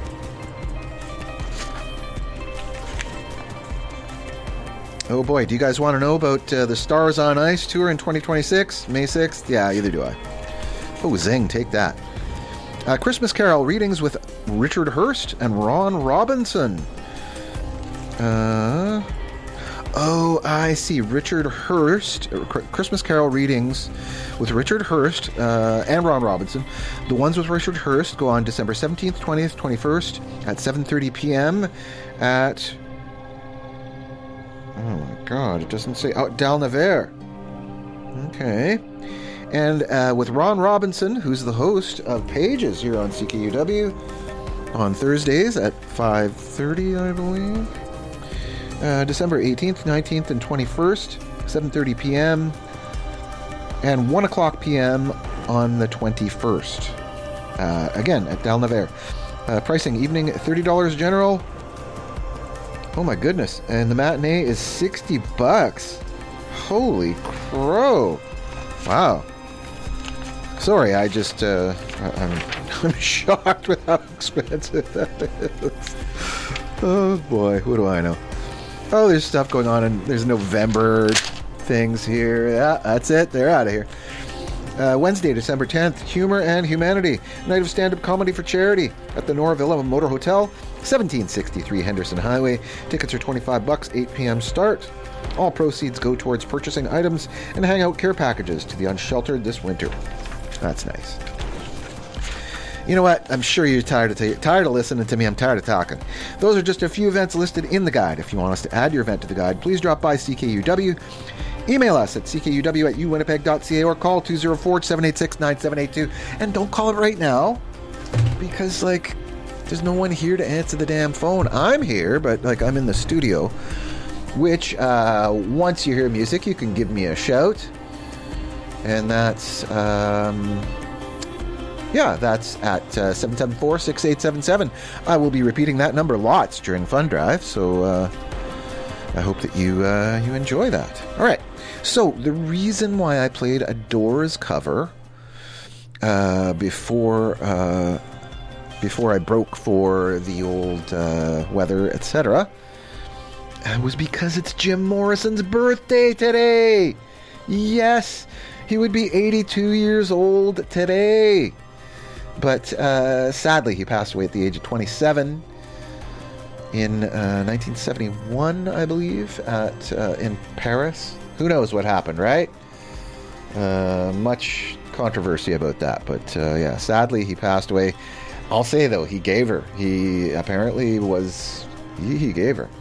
Oh boy, do you guys want to know about uh, the Stars on Ice tour in twenty twenty-six, May sixth? Yeah, either do I. Oh, zing, take that. Uh, Christmas Carol readings with Richard Hurst and Ron Robinson. Uh, oh, I see. Richard Hurst. Uh, Christmas Carol readings with Richard Hurst uh, and Ron Robinson. The ones with Richard Hurst go on December seventeenth, twentieth, twenty-first at seven thirty p.m. at... Oh my god, it doesn't say... Oh, Dalnaver. Okay. And uh, with Ron Robinson, who's the host of Pages here on C K U W, on Thursdays at five thirty, I believe. Uh, December eighteenth, nineteenth, and twenty-first, seven thirty p.m. and one o'clock p.m. on the twenty-first. Uh, again, at Dalnaver. Uh, pricing evening, thirty dollars general. Oh my goodness. And the matinee is sixty bucks. Holy crow. Wow. Sorry, I just, uh, I'm, I'm shocked with how expensive that is. Oh boy, what do I know? Oh, there's stuff going on, and there's November things here. Yeah, that's it. They're out of here. Uh, Wednesday, December tenth, Humor and Humanity, night of stand-up comedy for charity at the Nora Villa Motor Hotel, seventeen sixty-three Henderson Highway. Tickets are twenty-five bucks, eight p.m. start. All proceeds go towards purchasing items and hangout care packages to the unsheltered this winter. That's nice. You know what? I'm sure you're tired of t- tired of listening to me. I'm tired of talking. Those are just a few events listed in the guide. If you want us to add your event to the guide, please drop by C K U W. Email us at c k u w at u winnipeg dot c a or call two oh four, seven eight six, nine seven eight two. And don't call it right now because, like, there's no one here to answer the damn phone. I'm here, but, like, I'm in the studio, which, uh, once you hear music, you can give me a shout. And that's, um, yeah, that's at uh, seven seven four, six eight seven seven. I will be repeating that number lots during Fun Drive, so uh, I hope that you uh, you enjoy that. All right, so the reason why I played a Doors cover uh, before uh, before I broke for the old uh, weather, et cetera, was because it's Jim Morrison's birthday today. Yes. He would be eighty-two years old today. But uh, sadly, he passed away at the age of twenty-seven in uh, nineteen seventy-one, I believe, at uh, in Paris. Who knows what happened, right? Uh, much controversy about that. But uh, yeah, sadly, he passed away. I'll say, though, he gave her. He apparently was... He, he gave her.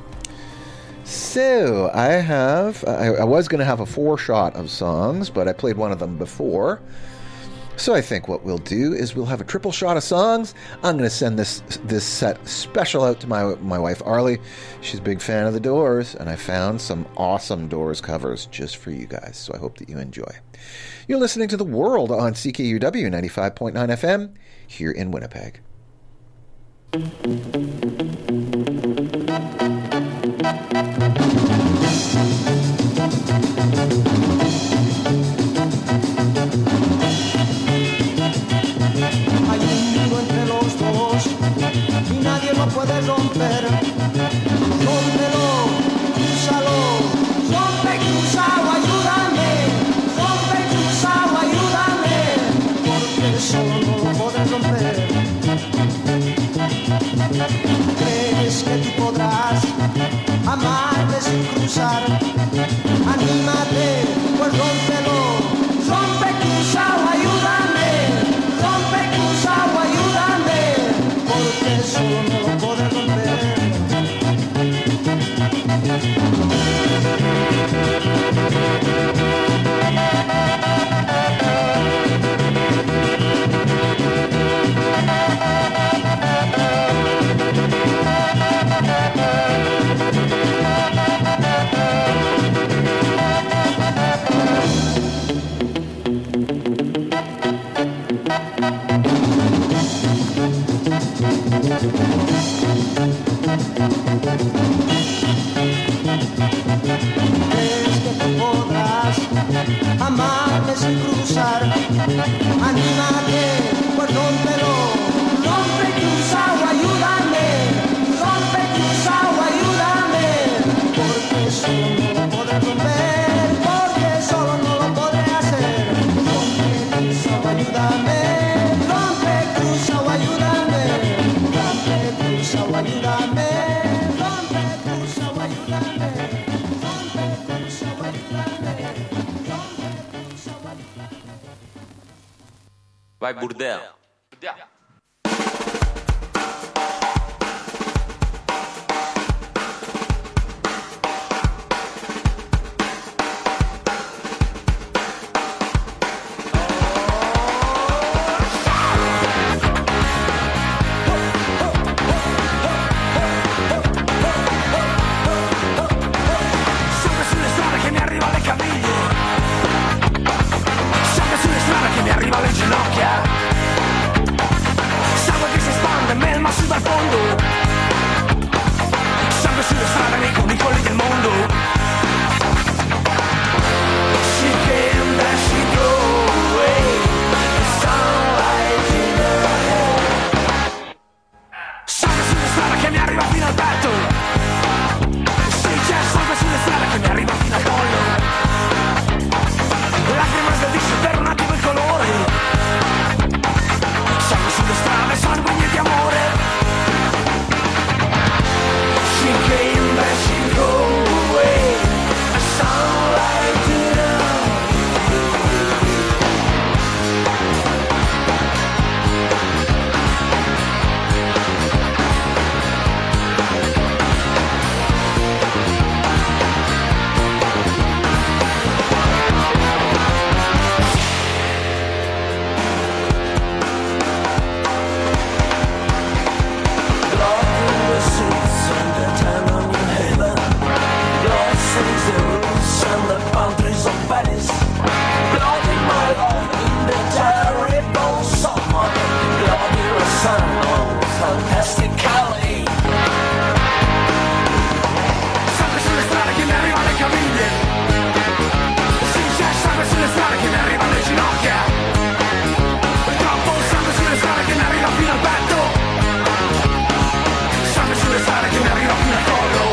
So, I have, I, I was going to have a four shot of songs, but I played one of them before. So I think what we'll do is we'll have a triple shot of songs. I'm going to send this this set special out to my my wife, Arlie. She's a big fan of the Doors, and I found some awesome Doors covers just for you guys, so I hope that you enjoy. You're listening to The World on C K U W ninety-five point nine F M here in Winnipeg. No puedes romper, rómpelo, úsalo, rompe, cruzado, ayúdame, rompe, cruzado, ayúdame, porque solo no lo puedes romper. vas a cruzar. Anímate, pues rómpelo, rompe cruzado, ayúdame, rompe cruzado, ayúdame, porque solo no lo podré romper, porque solo no lo podré hacer. Rompe cruzado, ayúdame, rompe cruzado, ayúdame, rompe cruzado, ayúdame, rompe cruzado, ayúdame. Vai Burdel. Sempre sulle strade che mi arriva le caviglie, sempre sulle strade che mi arriva le ginocchia. Sangue che si espande, melma su dal fondo. Sangue sulle strade nei cunicoli del mondo. She came, then she go away. The sunlight in her hair. Sangue sulle strade che mi arriva fino al petto. Sì, c'è sangue sulle strade che mi arriva fino al collo. Lacrime svedisce per un attimo il colore. Sangue sulle strade, sangue di amore. She came back, she go away. A sunlight in her. Blood in the streets and the town on New Haven. Blood saves the roofs and the boundaries of Paris. Blood in my life in the terrible summer. Blood in the sun of fantastic alley. Sangue sulle strade che mi arriva alle caviglie. Sì, c'è sangue sulle strade che mi arriva alle ginocchia. Troppo sangue sulle strade che mi arriva fino al petto. Sangue sulle strade che mi arriva fino al collo.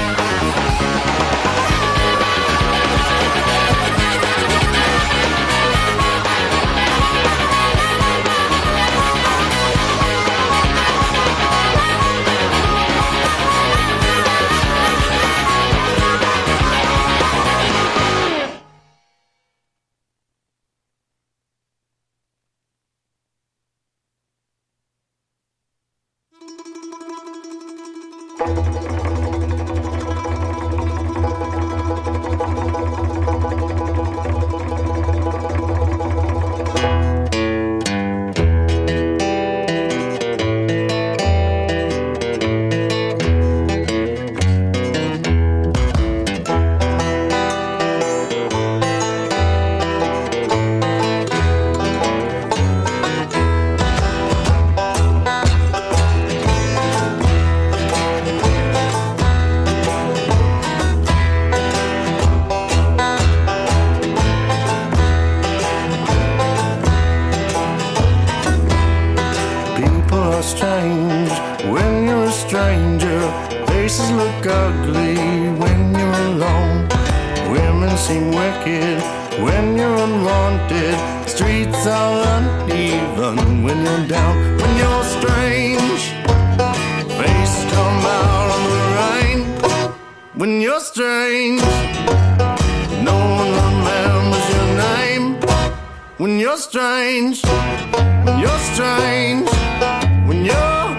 People are strange when you're a stranger. Faces look ugly when you're alone. Women seem wicked when you're unwanted. Streets are uneven when you're down. When you're strange, faces come out on the rain. When you're strange, no one remembers your name. When you're strange, when you're strange, when you're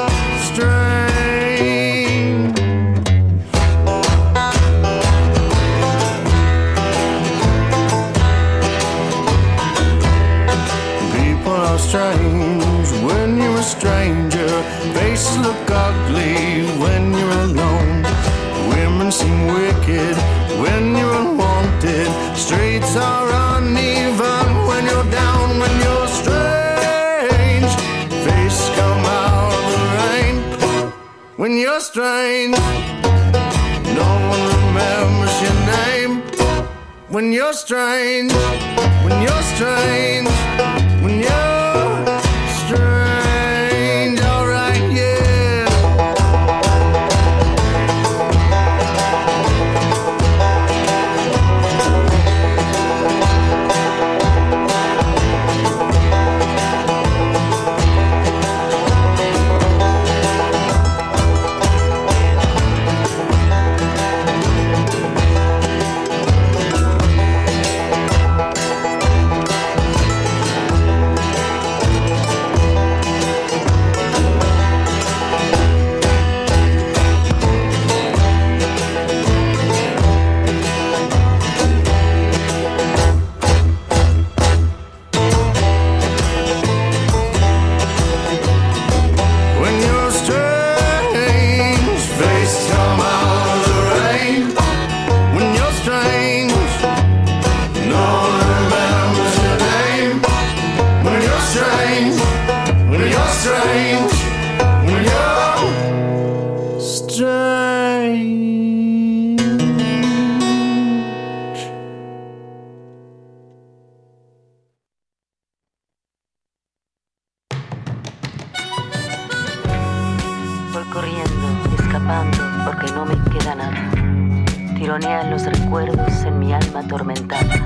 strange. People are strange when you're a stranger. Faces look ugly when you're alone. Women seem wicked when you're unwanted. Streets are uneven when you're down. When you're strange, faces come out of the rain. When you're strange, no one remembers your name. When you're strange, when you're strange, when you're strange, alright, yeah. When you're strange, faces come out of the rain. When you're strange, no one remembers your name. When you're strange, when you're strange, when you're strange. Voy corriendo, escapando, porque no me queda nada. Tironean los recuerdos en mi alma atormentada.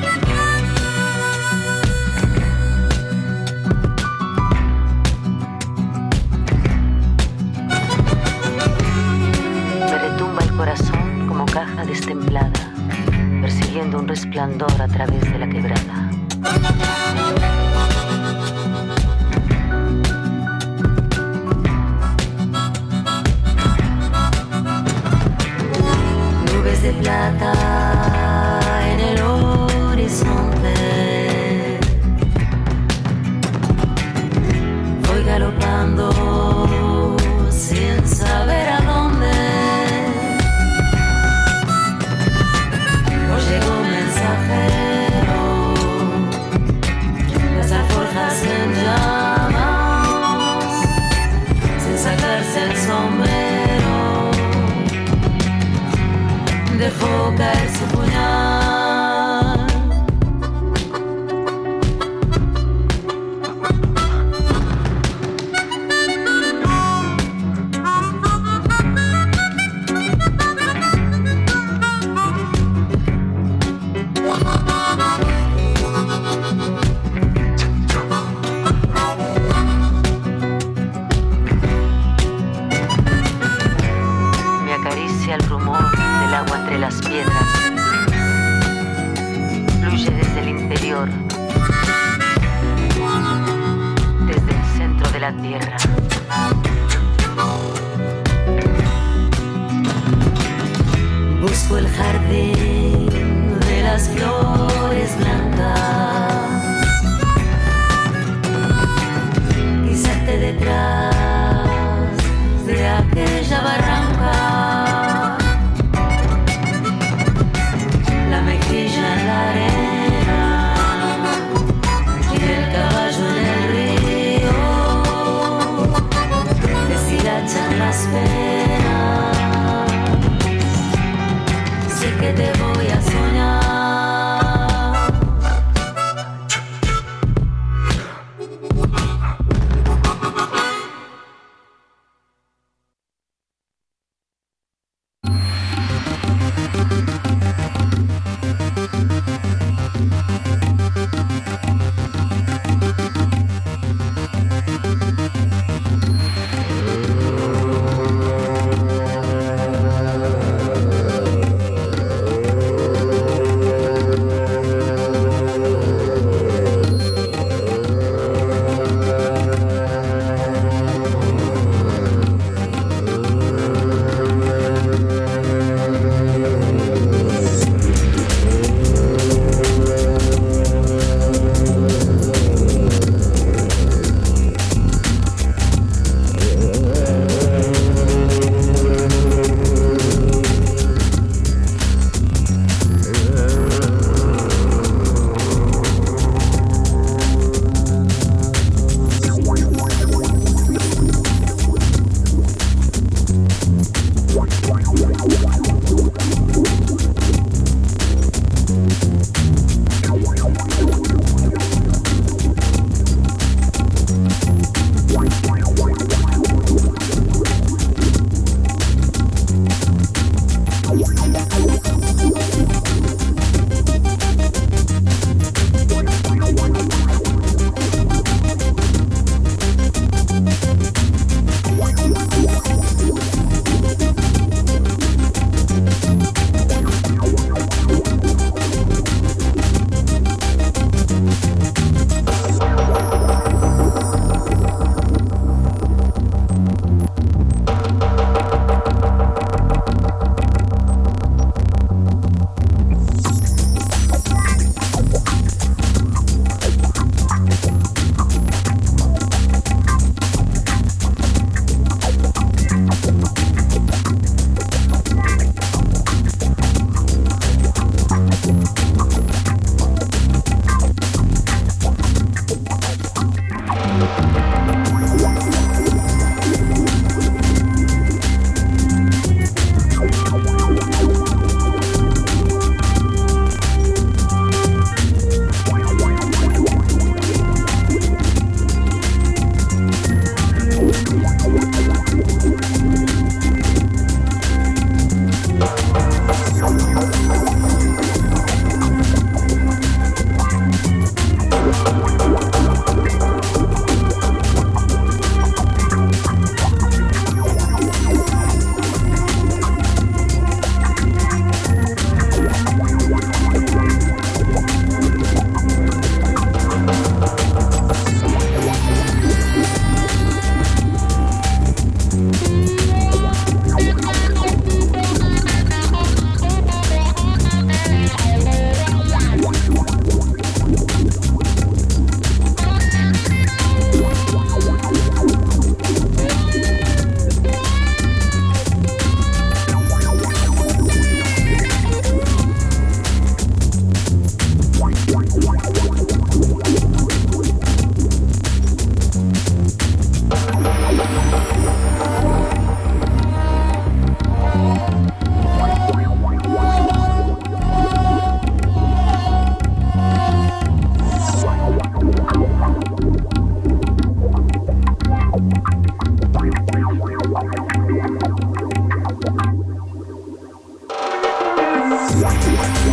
Me retumba el corazón como caja destemplada, persiguiendo un resplandor a través de la quebrada. Nubes de plata en el horizonte. Voy galopando sin saber a dónde. Os llegó un mensajero, las alforjas en llamas, sin sacarse el sombrero. Dejó caer su puñal.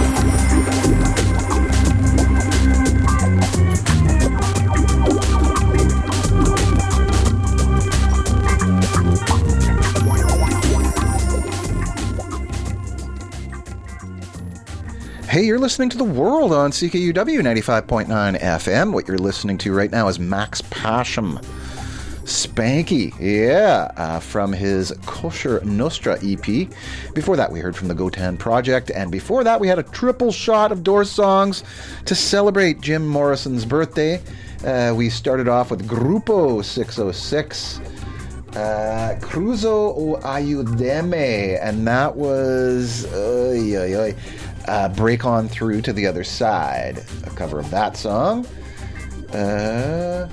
Hey, you're listening to The World on C K U W ninety-five point nine F M. What you're listening to right now is Max Pasham. Spanky, yeah, uh, from his Kosher Nostra E P. Before that, we heard from the Gotan Project, and before that, we had a triple shot of Doors songs to celebrate Jim Morrison's birthday. Uh, we started off with Grupo six oh six, uh, Cruzo o Ayudeme, and that was oy, oy, oy, uh, Break On Through to the Other Side, a cover of that song. Uh...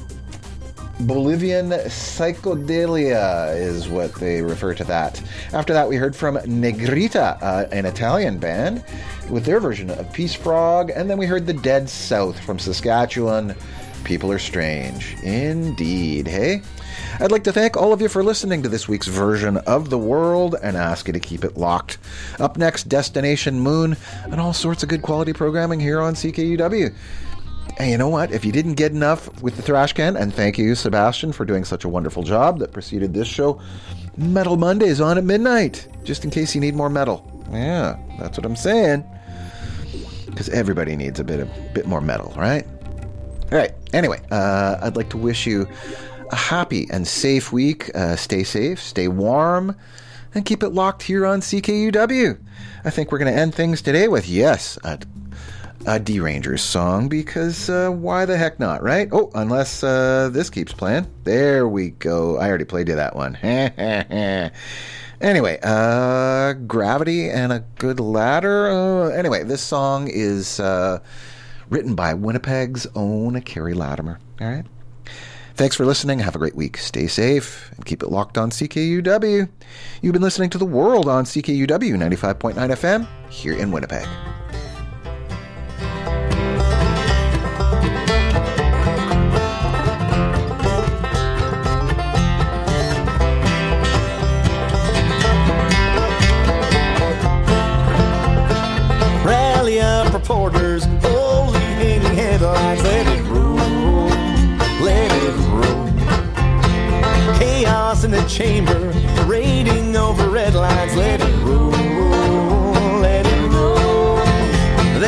Bolivian psychedelia is what they refer to that. After that, we heard from Negrita, uh, an Italian band, with their version of Peace Frog. And then we heard the Dead South from Saskatchewan. People are strange. Indeed, hey? I'd like to thank all of you for listening to this week's version of The World and ask you to keep it locked. Up next, Destination Moon and all sorts of good quality programming here on C K U W. And you know what? If you didn't get enough with the Thrash Can, and thank you, Sebastian, for doing such a wonderful job that preceded this show, Metal Mondays on at midnight, just in case you need more metal. Yeah, that's what I'm saying. Because everybody needs a bit of bit more metal, right? All right. Anyway, uh, I'd like to wish you a happy and safe week. Uh, stay safe, stay warm, and keep it locked here on C K U W. I think we're going to end things today with, yes, a A D-Rangers song, because uh, why the heck not, right? Oh, unless uh, this keeps playing. There we go. I already played you that one. Anyway, uh, Gravity and a Good Ladder. Uh, anyway, this song is uh, written by Winnipeg's own Carrie Latimer. All right? Thanks for listening. Have a great week. Stay safe and keep it locked on C K U W. You've been listening to The World on C K U W ninety-five point nine F M here in Winnipeg. Reporters, holy hanging headlines, let it roll, let it roll. Chaos in the chamber,